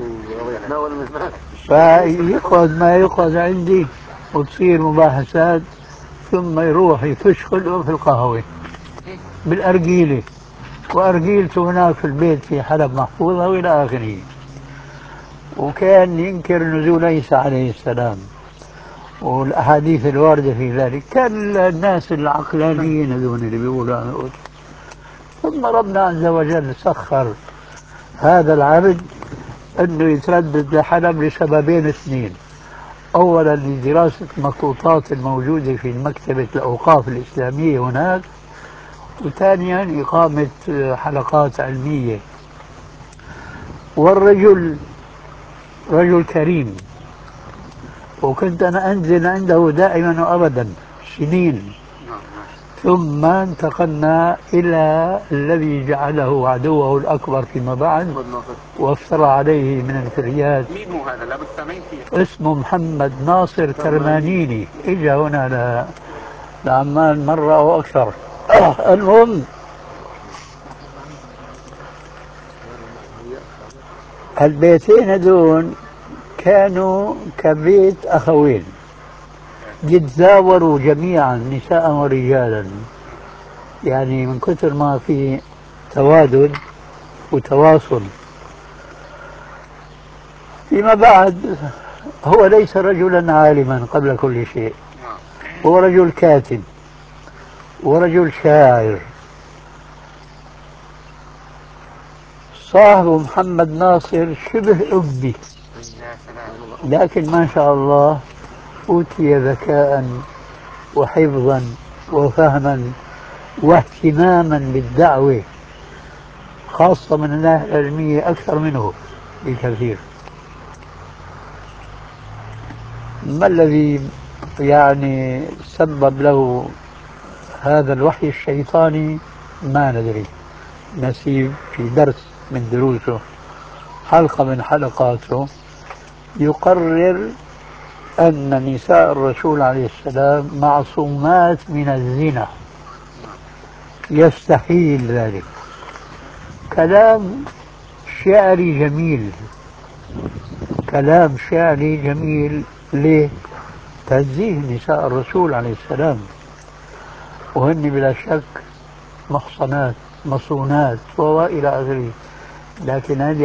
Speaker 2: فيأخذ ما يأخذ عندي، وتصير مباحثات، ثم يروح يفش خلقه في القهوة بالأرجيلة، وأرجيلته هناك في البيت في حلب محفوظة وإلى آخره. وكان ينكر نزول عيسى عليه السلام والأحاديث الواردة في ذلك. كان الناس العقلانيين هذول اللي بيقولوا. ثم ربنا عز وجل سخر هذا العبد أنه يتردد لحلب لسببين اثنين: أولا لدراسة مخطوطات الموجودة في مكتبة الأوقاف الإسلامية هناك، وثانيا إقامة حلقات علمية. والرجل رجل كريم، وكنت أنا أنزل عنده دائما وأبدا سنين. ثم انتقلنا إلى الذي جعله عدوه الأكبر فيما بعد وافترى عليه من الفريات.
Speaker 3: مين هو هذا؟ لابد سامعين فيه.
Speaker 2: اسمه محمد ناصر كرمانيني. اجى هنا لعمان مرة أو أكثر. المهم البيتين هذول كانوا كبيت أخوين يتزاوروا جميعا نساء ورجالا، يعني من كثر ما في توادد وتواصل. فيما بعد هو ليس رجلا عالما قبل كل شيء، هو رجل كاتب ورجل شاعر. صاحب محمد ناصر شبه أبي، لكن ما شاء الله أوتي ذكاء وحفظا وفهما واهتماما بالدعوة، خاصة من الناحية العلمية أكثر منه بكثير. ما الذي يعني سبب له هذا الوحي الشيطاني ما ندري. نسيب في درس من دروسه، حلقة من حلقاته، يقرر أن نساء الرسول عليه السلام معصومات من الزنا، يستحيل ذلك. كلام شعري جميل، كلام شعري جميل. ليه؟ تنزيه نساء الرسول عليه السلام، وهن بلا شك محصنات مصونات وإلى آخره، لكن هذه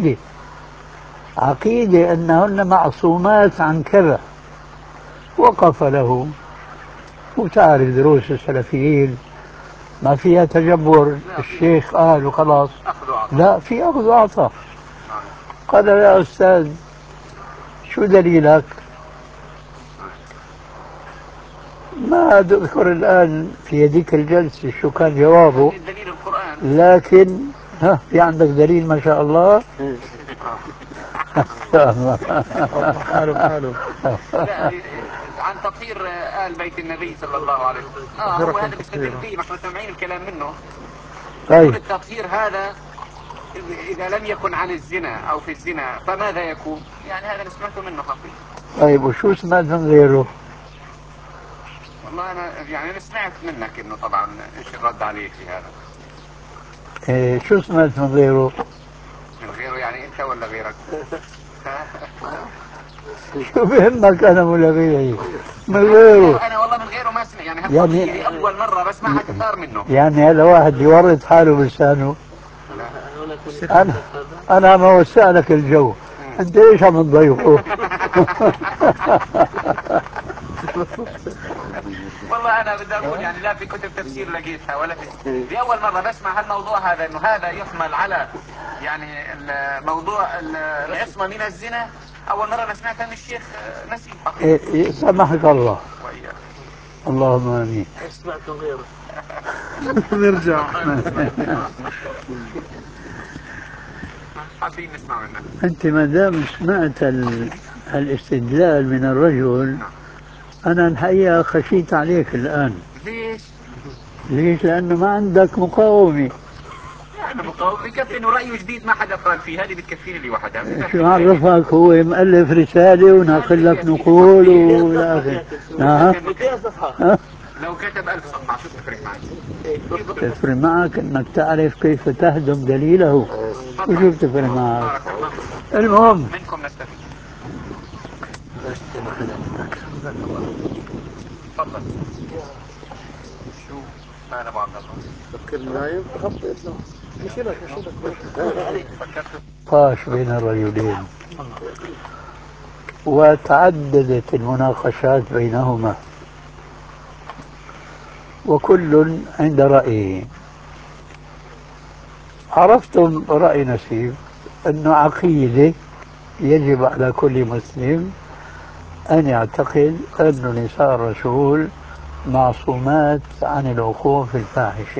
Speaker 2: عقيدة أنهن معصومات عن كذا. وقف له، وتعرف دروس السلفيين ما فيها تجبر. الشيخ قال وخلاص، لا، في أخذ وعطاء. قال يا أستاذ شو دليلك؟ ما أذكر الآن في هذيك الجلسة شو كان جوابه، لكن في عندك دليل ما شاء الله.
Speaker 3: عن تطهير آل بيت النبي صلى الله عليه وسلم. هو هذا بيستدل فيه، ما احنا سامعين الكلام منه.
Speaker 2: طيب
Speaker 3: التطهير هذا إذا لم يكن عن الزنا أو في الزنا فماذا يكون؟ يعني هذا اللي سمعته منه حقيقي.
Speaker 2: طيب وشو سمعت من غيره؟
Speaker 3: والله أنا يعني سمعت منك إنه طبعا إيش الرد عليك في هذا.
Speaker 2: شو سمعت من غيره؟
Speaker 3: من غيره يعني أنت ولا غيرك؟
Speaker 2: شو بهمك أنا ولا غيري؟ من غيره.
Speaker 3: أنا والله من غيره ما سمع، يعني أول مرة بسمعها كثار منه.
Speaker 2: يعني هذا واحد يورط حاله بلسانه. أنا ما وسع لك الجو، أنت إيش عم تضيفه؟
Speaker 3: والله أنا بدي أقول يعني لا في كتب تفسير لقيتها ولا في أول مرة بسمع هالموضوع هذا، إنه هذا يحمل على يعني موضوع العصمة من الزنا. أول مرة أنا سمعتها من الشيخ نسيب.
Speaker 2: سامحك الله. اللهم آمين.
Speaker 6: سمعت من غيره.
Speaker 1: نرجع.
Speaker 3: حابين نسمع منك.
Speaker 2: أنت ما دام سمعت الاستدلال من الرجل، أنا الحقيقة خشيت عليك الآن. ليش؟ لأنه ما عندك مقاومة.
Speaker 3: يعني مقاومة بكفي إنه رأيه جديد ما حدا قال فيه، هذه بتكفيني لي وحدها.
Speaker 2: شو عرفك هو مؤلف رسالة وناقل لك نقول وإلى آخره؟
Speaker 3: لو كتب 1000 صفحة شو بتفرق معي؟
Speaker 2: تفرق معك انك تعرف كيف تهدم دليله. شو بتفرق معك؟ المهم
Speaker 3: منكم نستفيد. تفضل. شو مال ابو عبد الله؟
Speaker 6: فكرني نايم خطيت له. مشيلك
Speaker 2: طاش بين الرجلين وتعددت المناقشات بينهما، وكل عند رأيه. عرفتم رأي نسيب أنه عقيدة يجب على كل مسلم أن يعتقد أن نساء الرسول معصومات عن الوقوع في الفاحشة.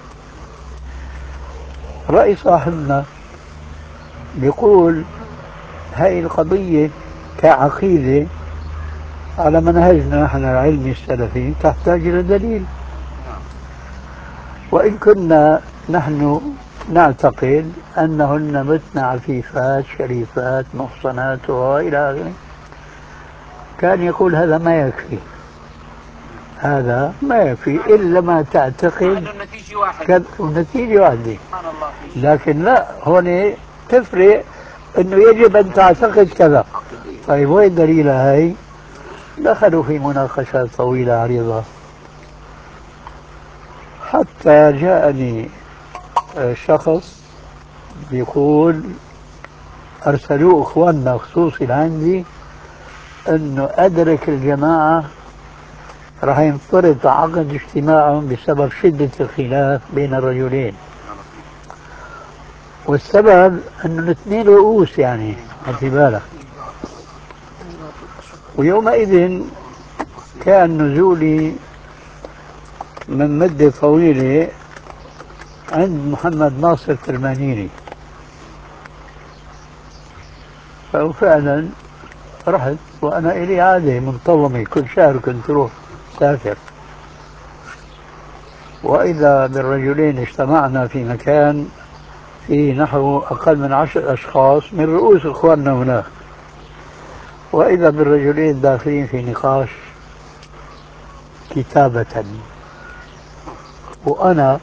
Speaker 2: رأي صاحبنا بيقول هاي القضية كعقيدة على منهجنا نحن العلمي السلفي تحتاج إلى دليل، وإن كنا نحن نعتقد أنهن متن عفيفات شريفات محصنات وإلى آخره، كان يقول هذا ما يكفي، هذا ما يكفي إلا ما تعتقد النتيجة واحدة. لكن لا، هون تفرق أنه يجب أن تعتقد كذا، طيب وين الدليل هاي؟ دخلوا في مناقشات طويلة عريضة حتى جاءني شخص بيقول أرسلوه إخواننا خصوصي عندي أنه أدرك الجماعة راح ينفرض عقد اجتماعهم بسبب شدة الخلاف بين الرجلين، والسبب أنه الاثنين رؤوس يعني في بالك. ويومئذ كان نزولي من مدة طويلة عند محمد ناصر كرمانيني، ففعلا رحت وأنا إلي عادة منتظمة كل شهر كنت أروح سافر، وإذا بالرجلين اجتمعنا في مكان فيه نحو أقل من 10 أشخاص من رؤوس إخواننا هناك، وإذا بالرجلين داخلين في نقاش كتابة، وأنا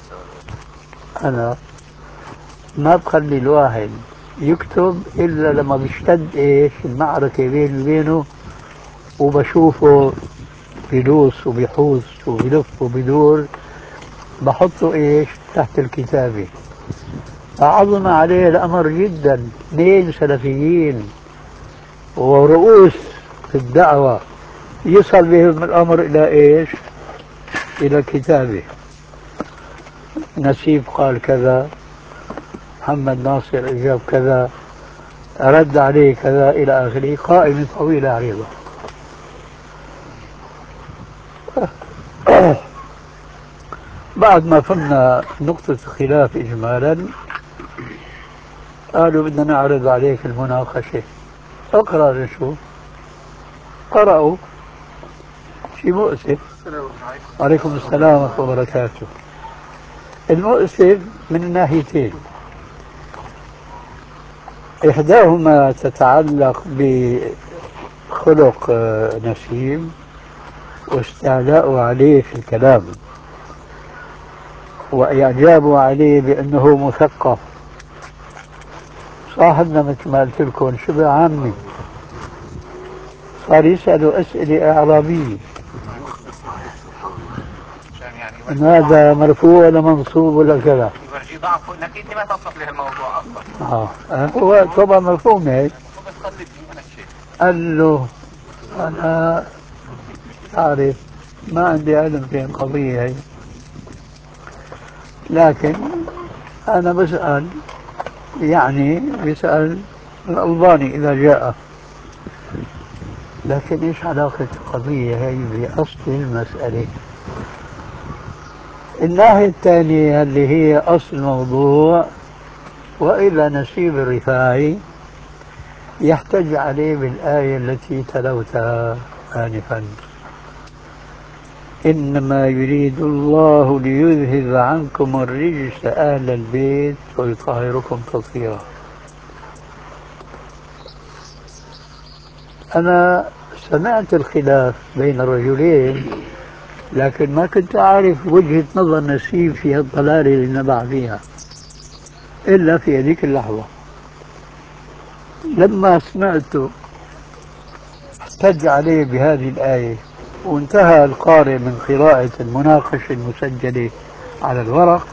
Speaker 2: ما بخلي الواحد يكتب إلا لما بيشتد إيش المعركة بيني وبينه، وبشوفه بيدوس وبيحوس وبيلف وبيدور، بحطه إيش تحت الكتابة. فعظم عليه الأمر جدا، اثنين سلفيين ورؤوس في الدعوة يصل بهم الأمر إلى إيش؟ إلى كتابه. نسيب قال كذا، محمد ناصر أجاب كذا، رد عليه كذا إلى آخره، قائمة طويلة عريضة. بعد ما فهمنا نقطة الخلاف إجمالا قالوا بدنا نعرض عليك المناقشة. اقرأ نشوف. قرأوا. شيء مؤسف. عليكم السلام ورحمة الله وبركاته. المؤسف من ناحيتين، إحداهما تتعلق بخلق نسيم واستعلاءه عليه في الكلام وإعجابه عليه بأنه مثقف. صاحبنا مثل ما قلت لكم شبه عامي، صار يسألوا أسئلة إعرابية، هذا مرفوع ولا منصوب ولا كذا.
Speaker 3: يورجي ضعفه انك انت ما تصف له الموضوع اصلا.
Speaker 2: هو طبعا مفهوم هيك. قال له أنا أعرف ما عندي علم في القضية هي، لكن أنا بسأل، يعني بسأل الألباني إذا جاء، لكن إيش علاقة القضية هي بأصل المسألة؟ الناحية الثانية اللي هي أصل الموضوع، وإلى نسيب الرفاعي يحتج عليه بالآية التي تلوتها آنفا: إنما يريد الله ليذهب عنكم الرجس أهل البيت ويطهركم تطهيرا. أنا سمعت الخلاف بين الرجلين، لكن ما كنت أعرف وجهة نظر نسيب في الضلالة اللي نبع فيها إلا في هذيك اللحظة. لما سمعته احتج عليه بهذه الآية، وانتهى القارئ من قراءة المناقشة المسجلة على الورق،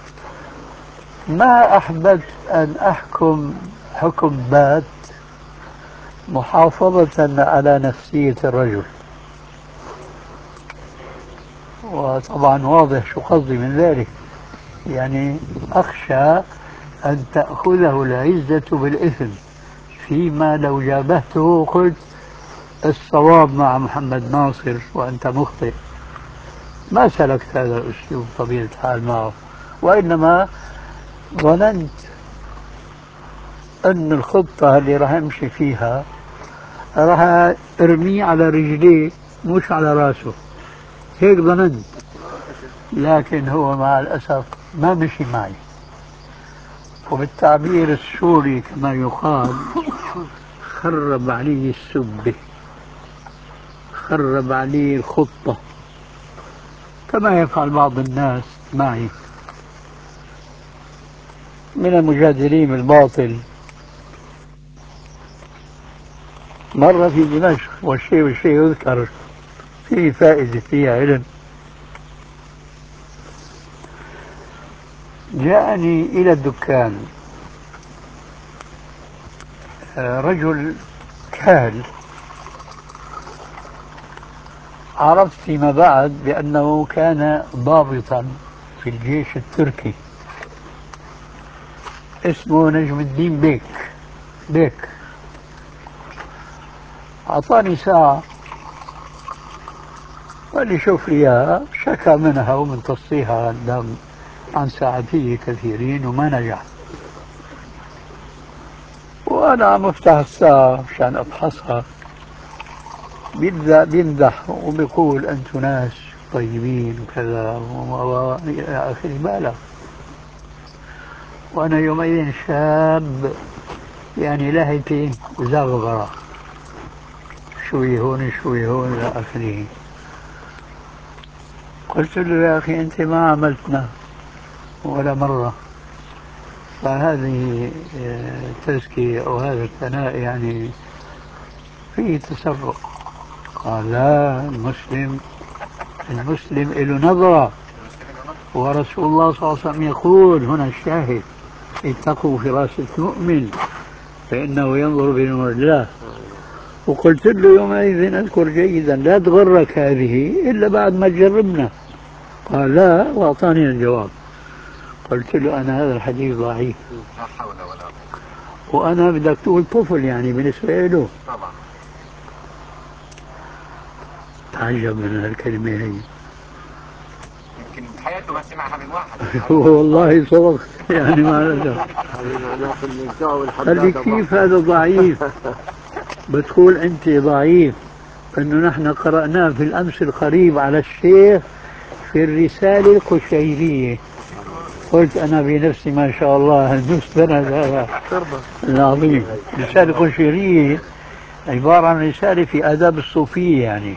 Speaker 2: ما أحببت أن أحكم حكم بات محافظة على نفسية الرجل، وطبعا واضح شو قصدي من ذلك، يعني أخشى أن تأخذه العزة بالإثم، فيما لو جابهته قلت الصواب مع محمد ناصر وأنت مخطئ. ما سلكت هذا الأسلوب طبيعة الحال معه، وإنما ظننت أن الخطة اللي راح أمشي فيها راح أرميه على رجليه مش على راسه، هيك ظننت. لكن هو مع الأسف ما مشي معي، وبالتعبير السوري كما يقال خرب علي السبة، خرب علي الخطة، كما يفعل بعض الناس معي من المجادلين بالباطل. مرة في دمشق والشيء يذكر فيه فائدة، فيه علم. جاءني إلى الدكان رجل كاهل، عرفت فيما بعد بأنه كان ضابطا في الجيش التركي، اسمه نجم الدين بيك. أعطاني ساعة قال لي شوف لي إياها، شكى منها ومن تصفيها عن ساعتي كثيرين وما نجح. وأنا عم أفتح الساعة مشان أفحصها، بيمدح وبيقول أنتم ناس طيبين وكذا وإلى آخره. بالغ. وأنا يومئذ شاب يعني لهيتي زغبرة، شوي هون شوي هون إلى آخره. قلت له يا أخي أنت ما عملتنا ولا مرة، فهذه التزكية أو هذا الثناء يعني فيه تسرع. قال لا، المسلم له نظرة، ورسول الله صلى الله عليه وسلم يقول هنا الشاهد: اتقوا فراسة المؤمن فإنه ينظر بنور الله. وقلت له يومئذ أذكر جيدا: لا تغرك هذه إلا بعد ما تجربنا. قال لا، وأعطاني الجواب. قلت له أنا هذا الحديث ضعيف،
Speaker 3: لا حول ولا قوة.
Speaker 2: وأنا بدك تقول طفل يعني بالنسبة له.
Speaker 3: طبعا.
Speaker 2: تعجب من هالكلمة هي.
Speaker 3: يمكن بحياته ما سمعها من واحد.
Speaker 2: والله صدق يعني ما رجع. قال لي كيف هذا ضعيف؟ بتقول أنت ضعيف؟ أنه نحن قرأناه في الأمس القريب على الشيخ في الرسالة القشيرية. قلت أنا بنفسي ما شاء الله المستند هذا العظيم. الرسالة القشيرية عبارة عن رسالة في آداب الصوفية يعني،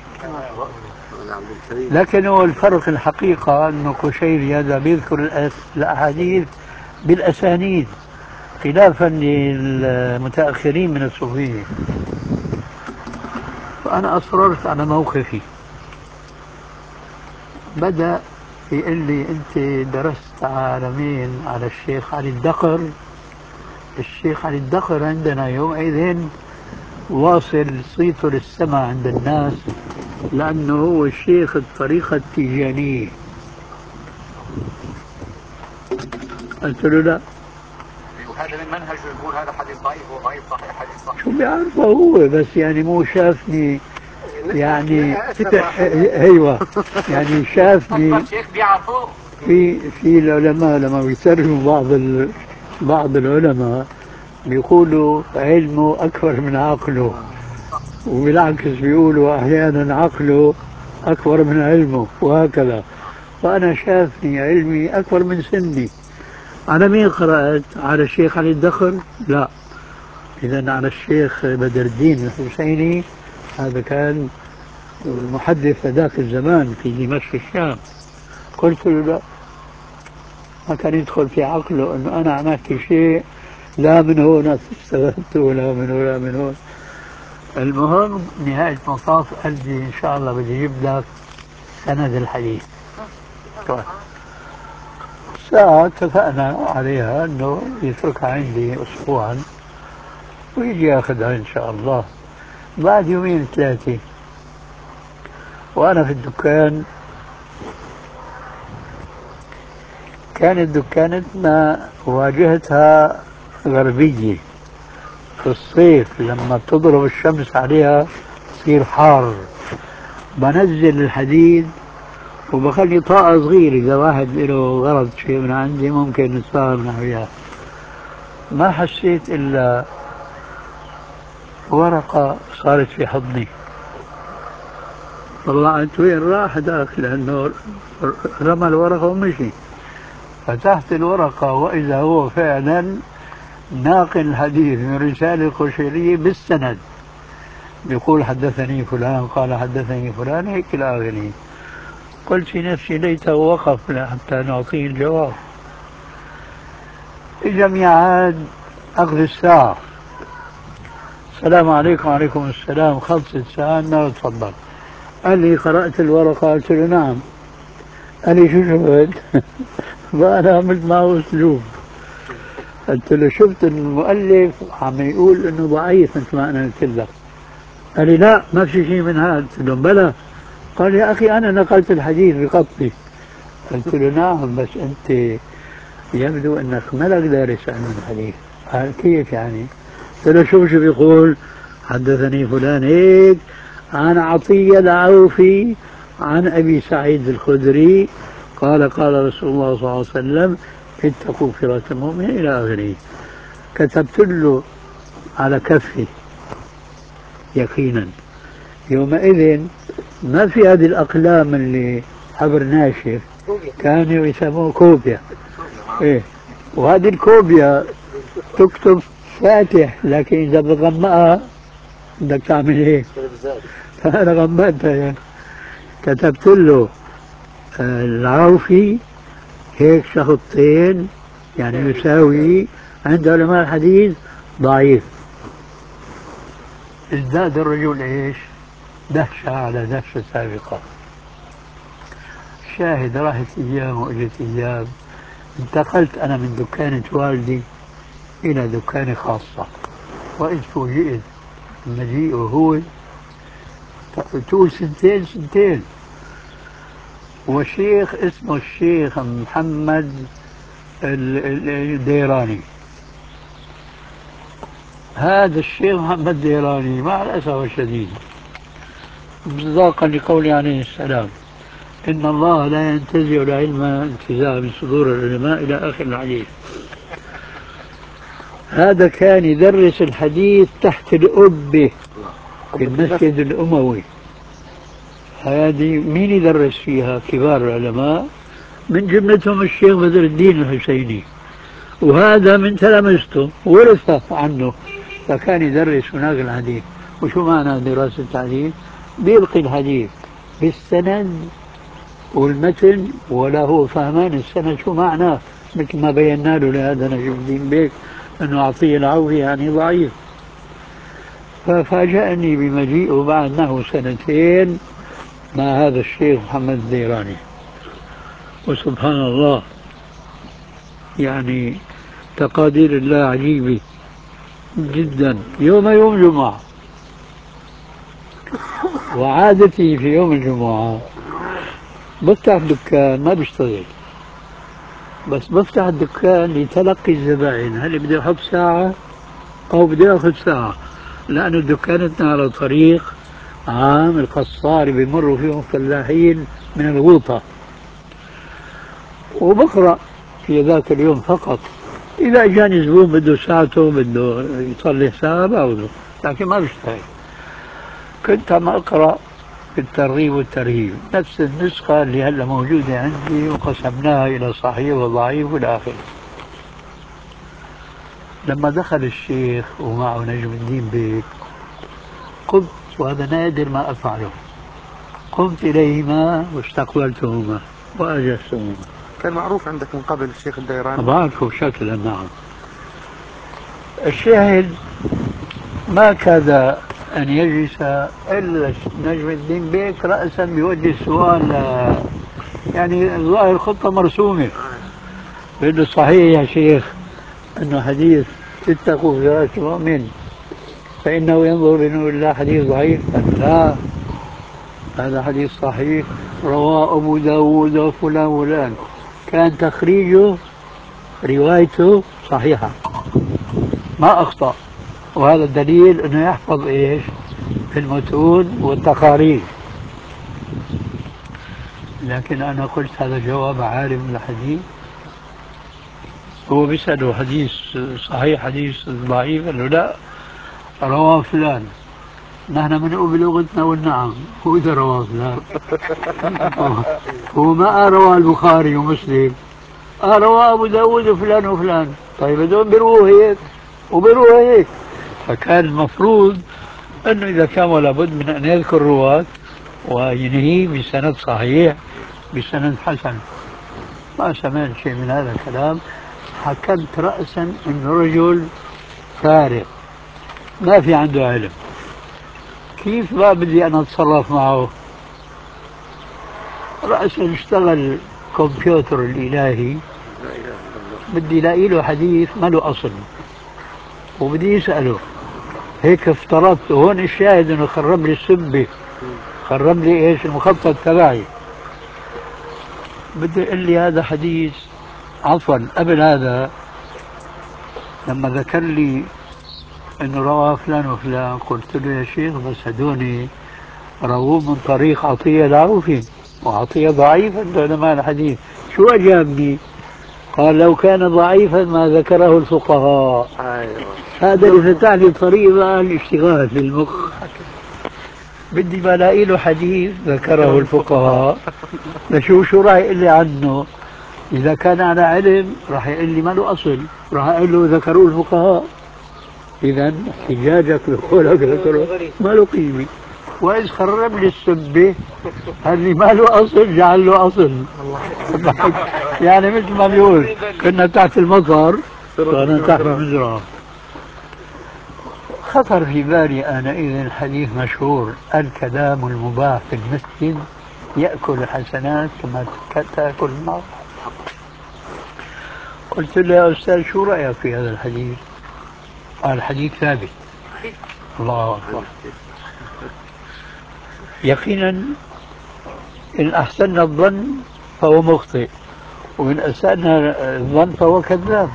Speaker 2: لكن هو الفرق الحقيقة أنه قشيري هذا بيذكر الأحاديث بالأسانيد خلافا للمتأخرين من الصوفية. فأنا أصررت على موقفي. بدأ يقول لي أنت درست على مين؟ على الشيخ علي الدقر. الشيخ علي الدقر عندنا يومئذ واصل صيته للسماء عند الناس، لأنه هو الشيخ الطريقة التيجانية. قلت له لا.
Speaker 3: وهذا من منهجه يقول هذا حديث ضعيف وضعيف صحيح حديث صحيح.
Speaker 2: شو بيعرفه هو، بس يعني مو شافني يعني ايوه يعني شافني. في العلماء لما بيترجموا بعض العلماء بيقولوا علمه اكبر من عقله، وبالعكس بيقولوا احيانا عقله اكبر من علمه وهكذا. فانا شافني علمي اكبر من سني. على مين قرأت؟ على الشيخ علي الدخل؟ لا. إذا على الشيخ بدر الدين الحسيني، هذا كان المحدث ذاك الزمان في دمشق الشام. قلت له لا، ما كان يدخل في عقله أنه أنا عملت شيء لا من هنا استفدت ولا من هنا ولا من هنا. المهم نهاية المطاف قال لي إن شاء الله بدي أجيب لك سند الحديث. ساعة اتفقنا عليها أنه يتركها عندي أسبوعا ويجي ياخذها إن شاء الله. بعد يومين ثلاثة وأنا في الدكان، كانت دكانتنا واجهتها غربية. في الصيف لما بتضرب الشمس عليها تصير حار. بنزل الحديد وبخلي طاقة صغيرة إذا واحد له غرض شيء من عندي ممكن نتفاهم نحو وياه. ما حسيت إلا ورقة صارت في حضني. طلعت وين راح ذاك؟ لأنه رمى الورقة ومشي. فتحت الورقة وإذا هو فعلا ناقل الحديث من رسالة القشيرية بالسند، يقول حدثني فلان قال حدثني فلان هيك إلى آخره. قلت في نفسي ليته وقف حتى نعطيه الجواب. إجا ميعاد أخذ الساعة. السلام عليكم. وعليكم السلام. خلصت سألنا وتفضل. قال لي قرأت الورقة. قلت له نعم. قال لي شو شفت؟ فأنا عملت معه أسلوب. قلت له شفت المؤلف عم يقول إنه ضعيف مثل ما أنا قلت لك. قال لي لا ما في شيء من هذا. قلت له بلى. قال يا أخي أنا نقلت الحديث بخطي. قلت له نعم بس أنت يبدو أنك ملك دارس علم الحديث. قال كيف يعني؟ قلت له شو بيقول؟ حدثني فلان هيك عن عطية العوفي عن أبي سعيد الخدري قال قال رسول الله صلى الله عليه وسلم اتقوا فرة المؤمن إلى آخره. كتبت له على كفي يقينا. يومئذ ما في هذه الأقلام اللي حبر ناشف، كانوا يسموه كوبيا. إيه، وهذه الكوبيا تكتب فاتح، لكن إذا بغمقها بدك تعمل إيه؟ فأنا غمقتها يعني. كتبت له العوفي هيك شخطين يعني يساوي عند علماء الحديث ضعيف. ازداد الرجل ايش؟ دهشة على دهشة سابقة. شاهد راحت ايام واجت ايام. انتقلت انا من دكانة والدي الى دكانة خاصة، واذ فوجئت مجيئه هو تقول سنتين وشيخ اسمه الشيخ محمد الديراني. هذا الشيخ محمد الديراني مع الأسف الشديد مصداقا لقوله عليه السلام إن الله لا ينتزع العلم انتزاعا من صدور العلماء إلى آخر الحديث. هذا كان يدرس الحديث تحت الأبة في المسجد الأموي. هذه مين يدرس فيها؟ كبار العلماء من جملتهم الشيخ بدر الدين الحسيني، وهذا من تلامذته ورث عنه، فكان يدرس هناك الحديث. وشو معنى دراسة الحديث؟ بيلقي الحديث بالسند والمتن وله فهمان السند شو معناه، مثل ما بينا له لهذا نجم الدين بيك انه عطية العوفي يعني ضعيف. ففاجأني بمجيئه بعد نحو سنتين مع هذا الشيخ محمد الديراني. وسبحان الله يعني تقادير الله عجيبة جدا. يوم جمعة، وعادتي في يوم الجمعة بفتح دكان ما بشتغل، بس بفتح الدكان لتلقي الزبائن، هل بدي احط ساعة او بدي اخذ ساعة، لأن دكانتنا على طريق عام القصار بيمروا فيهم فلاحين من الغوطة، وبقرأ في ذاك اليوم فقط. إذا جاني زبون بده ساعته بده يطلع ساعة باخذه، لكن ما بشتغل. كنت عم أقرأ في الترغيب والترهيب نفس النسخة اللي هلا موجودة عندي، وقسمناها إلى صحيح وضعيف والى آخره. لما دخل الشيخ ومعه نجم الدين بيك قمت، وهذا نادر ما أفعله، قمت إليهما واستقبلتهما وأجلستهما.
Speaker 6: كان معروف عندك من قبل الشيخ الديراني؟
Speaker 2: بعرفه شكلا نعم. الشاهد ما كاد أن يجلس إلا نجم الدين بيك رأسا بوجه السؤال، يعني ظاهر الخطة مرسومة. بأنه صحيح يا شيخ أنه حديث اتقوا فراش المؤمن فإنه ينظر بنور الله حديث ضعيف؟ لا، هذا حديث صحيح رواه أبو داود وفلان وفلان، كان تخريجه روايته صحيحة ما أخطأ. وهذا الدليل أنه يحفظ إيش في المتون والتقارير. لكن أنا قلت هذا جواب عالم الحديث، هو بيسأله حديث صحيح حديث ضعيف؟ قال له لا رواه فلان. نحن بنقول بلغتنا والنعم، هو إذا رواه فلان هو ما رواه البخاري ومسلم، رواه أبو داود وفلان وفلان. طيب هذول بيرووا هيك وبيرووا هيك. فكان المفروض أنه إذا كان ولا بد من أن يذكر رواة وينهي بسند صحيح بسند حسن. ما سمعت شيء من هذا الكلام. حكمت رأسا أنه رجل فارغ ما في عنده علم، كيف بقى بدي أنا أتصرف معه؟ رأسا اشتغل كمبيوتر الإلهي، بدي لاقي له حديث ما له أصل وبدي يسأله. هيك افترضت، وهون الشاهد انه خرب لي السبة، خرب لي ايش المخطط تبعي. بده يقول لي هذا حديث، عفوا قبل هذا لما ذكر لي انه رواه فلان وفلان، قلت له يا شيخ بس هدوني رووه من طريق عطية العوفي، وعطية ضعيف عند علماء الحديث. شو أجابني؟ قال لو كان ضعيفا ما ذكره الفقهاء. هذا اللي فتح لي طريق بقى الاشتغال في المخ. بدي بلاقي له حديث ذكره الفقهاء، بشوف شو راح يقول لي عنه. إذا كان على علم راح يقول لي ما له أصل، راح أقول له ذكروه الفقهاء. إذا احتجاجك بقولك ذكره ما له قيمة. وإذ خرب لي السبة، هذي ما له أصل جعل له أصل. يعني مثل ما بيقول كنا تحت المطر صرنا تحت المزرعة. خطر في بالي آنئذ حديث مشهور: الكلام المباح في المسجد يأكل الحسنات كما تأكل النار. قلت له يا أستاذ شو رأيك في هذا الحديث؟ قال الحديث ثابت. الله أكبر. يقينا إن أحسن الظن فهو مخطئ، وإن أسأنا الظن فهو كذاب.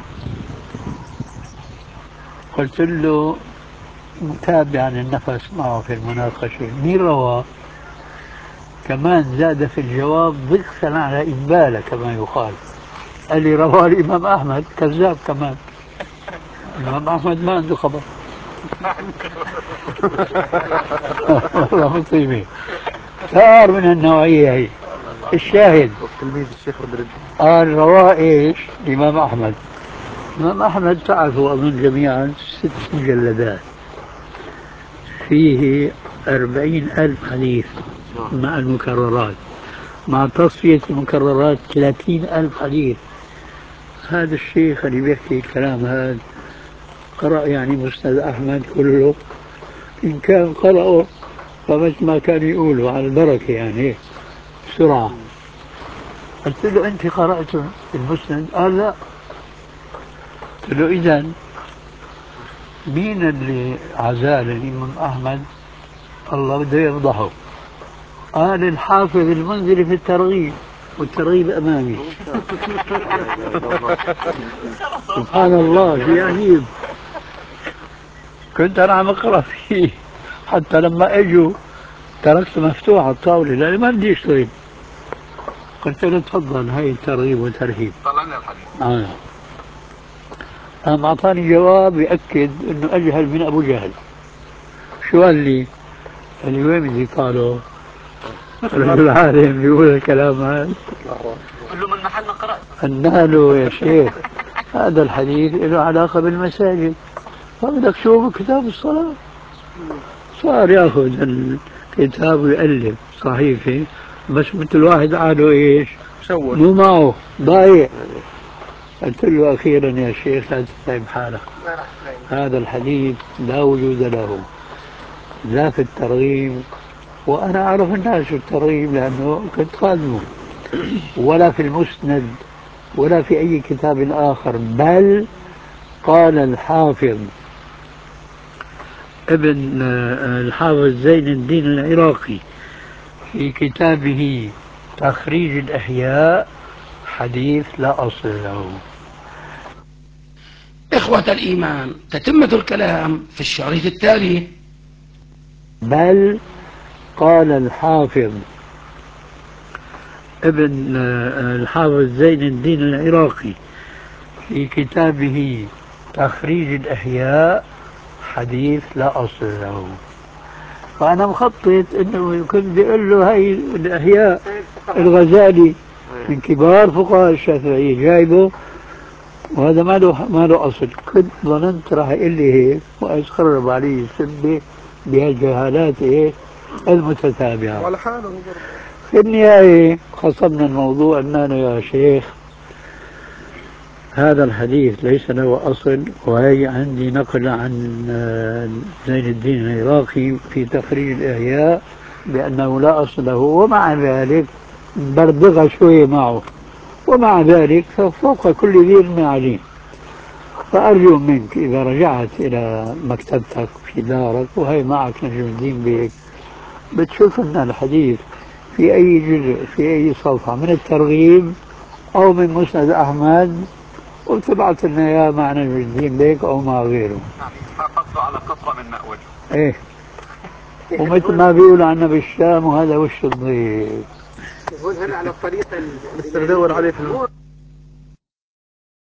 Speaker 2: قلت له متابعا النفس معه في المناقشة: مين رواه؟ كمان زاد في الجواب ضغطا على إقباله كما يقال. قال لي رواه الإمام أحمد. كذاب كمان، الإمام أحمد ما عنده خبر. والله مصيبة، صار من النوعية هي. الشاهد
Speaker 6: تلميذ الشيخ بدر
Speaker 2: قال رواه ايش؟ الإمام أحمد. الإمام أحمد تعرفوا أظن جميعا 6 مجلدات، فيه 40,000 حديث مع المكررات، مع تصفية المكررات 30,000 حديث. هذا الشيخ اللي بيحكي الكلام هذا قرأ يعني مسند أحمد كله، إن كان قرأه فمثل ما كان يقولوا على البركة يعني بسرعة. قلت له أنت قرأت المسند؟ قال لا. قلت له إذا مين اللي عزاه للإمام أحمد؟ الله بده يفضحه. قال الحافظ المنذري في الترغيب، والترغيب أمامي. سبحان الله، شيء عجيب. كنت أنا عم أقرأ فيه حتى لما أجوا تركته مفتوح على الطاولة لأني ما بدي أشتغل. قلت له تفضل هاي ترغيب وترهيب.
Speaker 3: طلعنا الحديث.
Speaker 2: قام أعطاني جواب يأكد أنه أجهل من أبو جهل. شو قال لي؟ قال لي وين بدي قاله؟ رجل عالم يقول الكلام هذا.
Speaker 4: قل له من محل ما قرأت.
Speaker 2: قلنا له يا شيخ هذا الحديث له علاقة بالمساجد، فبدك شو بكتاب الصلاة. صار ياخذ الكتاب ويألف صحيفة، بس مثل واحد قاله ايش؟ مو معه ضايع. قلت له أخيرا يا شيخ لا تتعب حالك، هذا الحديث لا وجود له لا في الترغيب، وأنا أعرف الناس في الترغيب لأنه كنت خادمه، ولا في المسند ولا في أي كتاب آخر. بل قال الحافظ ابن الحافظ زين الدين العراقي في كتابه تخريج الأحياء: حديث لا أصل له.
Speaker 7: إخوة الإيمان، تتمة الكلام في الشريط التالي.
Speaker 2: بل قال الحافظ ابن الحافظ زين الدين العراقي في كتابه تخريج الأحياء: حديث لا أصل له. فأنا مخطط إنه كنت بيقول له هاي الأحياء الغزالي من كبار فقهاء الشافعية جايبه، وهذا ما له أصل. كنت ظننت راح يقول لي هيك وأخرب علي السبة بهالجهالات المتتابعة.
Speaker 6: وعلى حاله.
Speaker 2: في النهاية خصمنا الموضوع. قلنا له يا شيخ هذا الحديث ليس له أصل، وهي عندي نقل عن زين الدين العراقي في تخريج الإحياء بأنه لا أصل له، ومع ذلك بردغ شوية معه، ومع ذلك فوق كل ذي علم عليم. فأرجو منك إذا رجعت إلى مكتبتك في دارك وهي معك نجم الدين بيك، بتشوف أن الحديث في أي جزء في أي صفحة من الترغيب أو من مسند أحمد، وتبعت لنا إياه مع نجم الدين بيك أو مع غيره.
Speaker 3: قصده على قطرة من ماء وجه.
Speaker 2: إيه، ومثل ما بيقولوا عنا بالشام وهذا وش الضيق.
Speaker 4: يقول هل على الطريقة
Speaker 6: بس ندور عليه في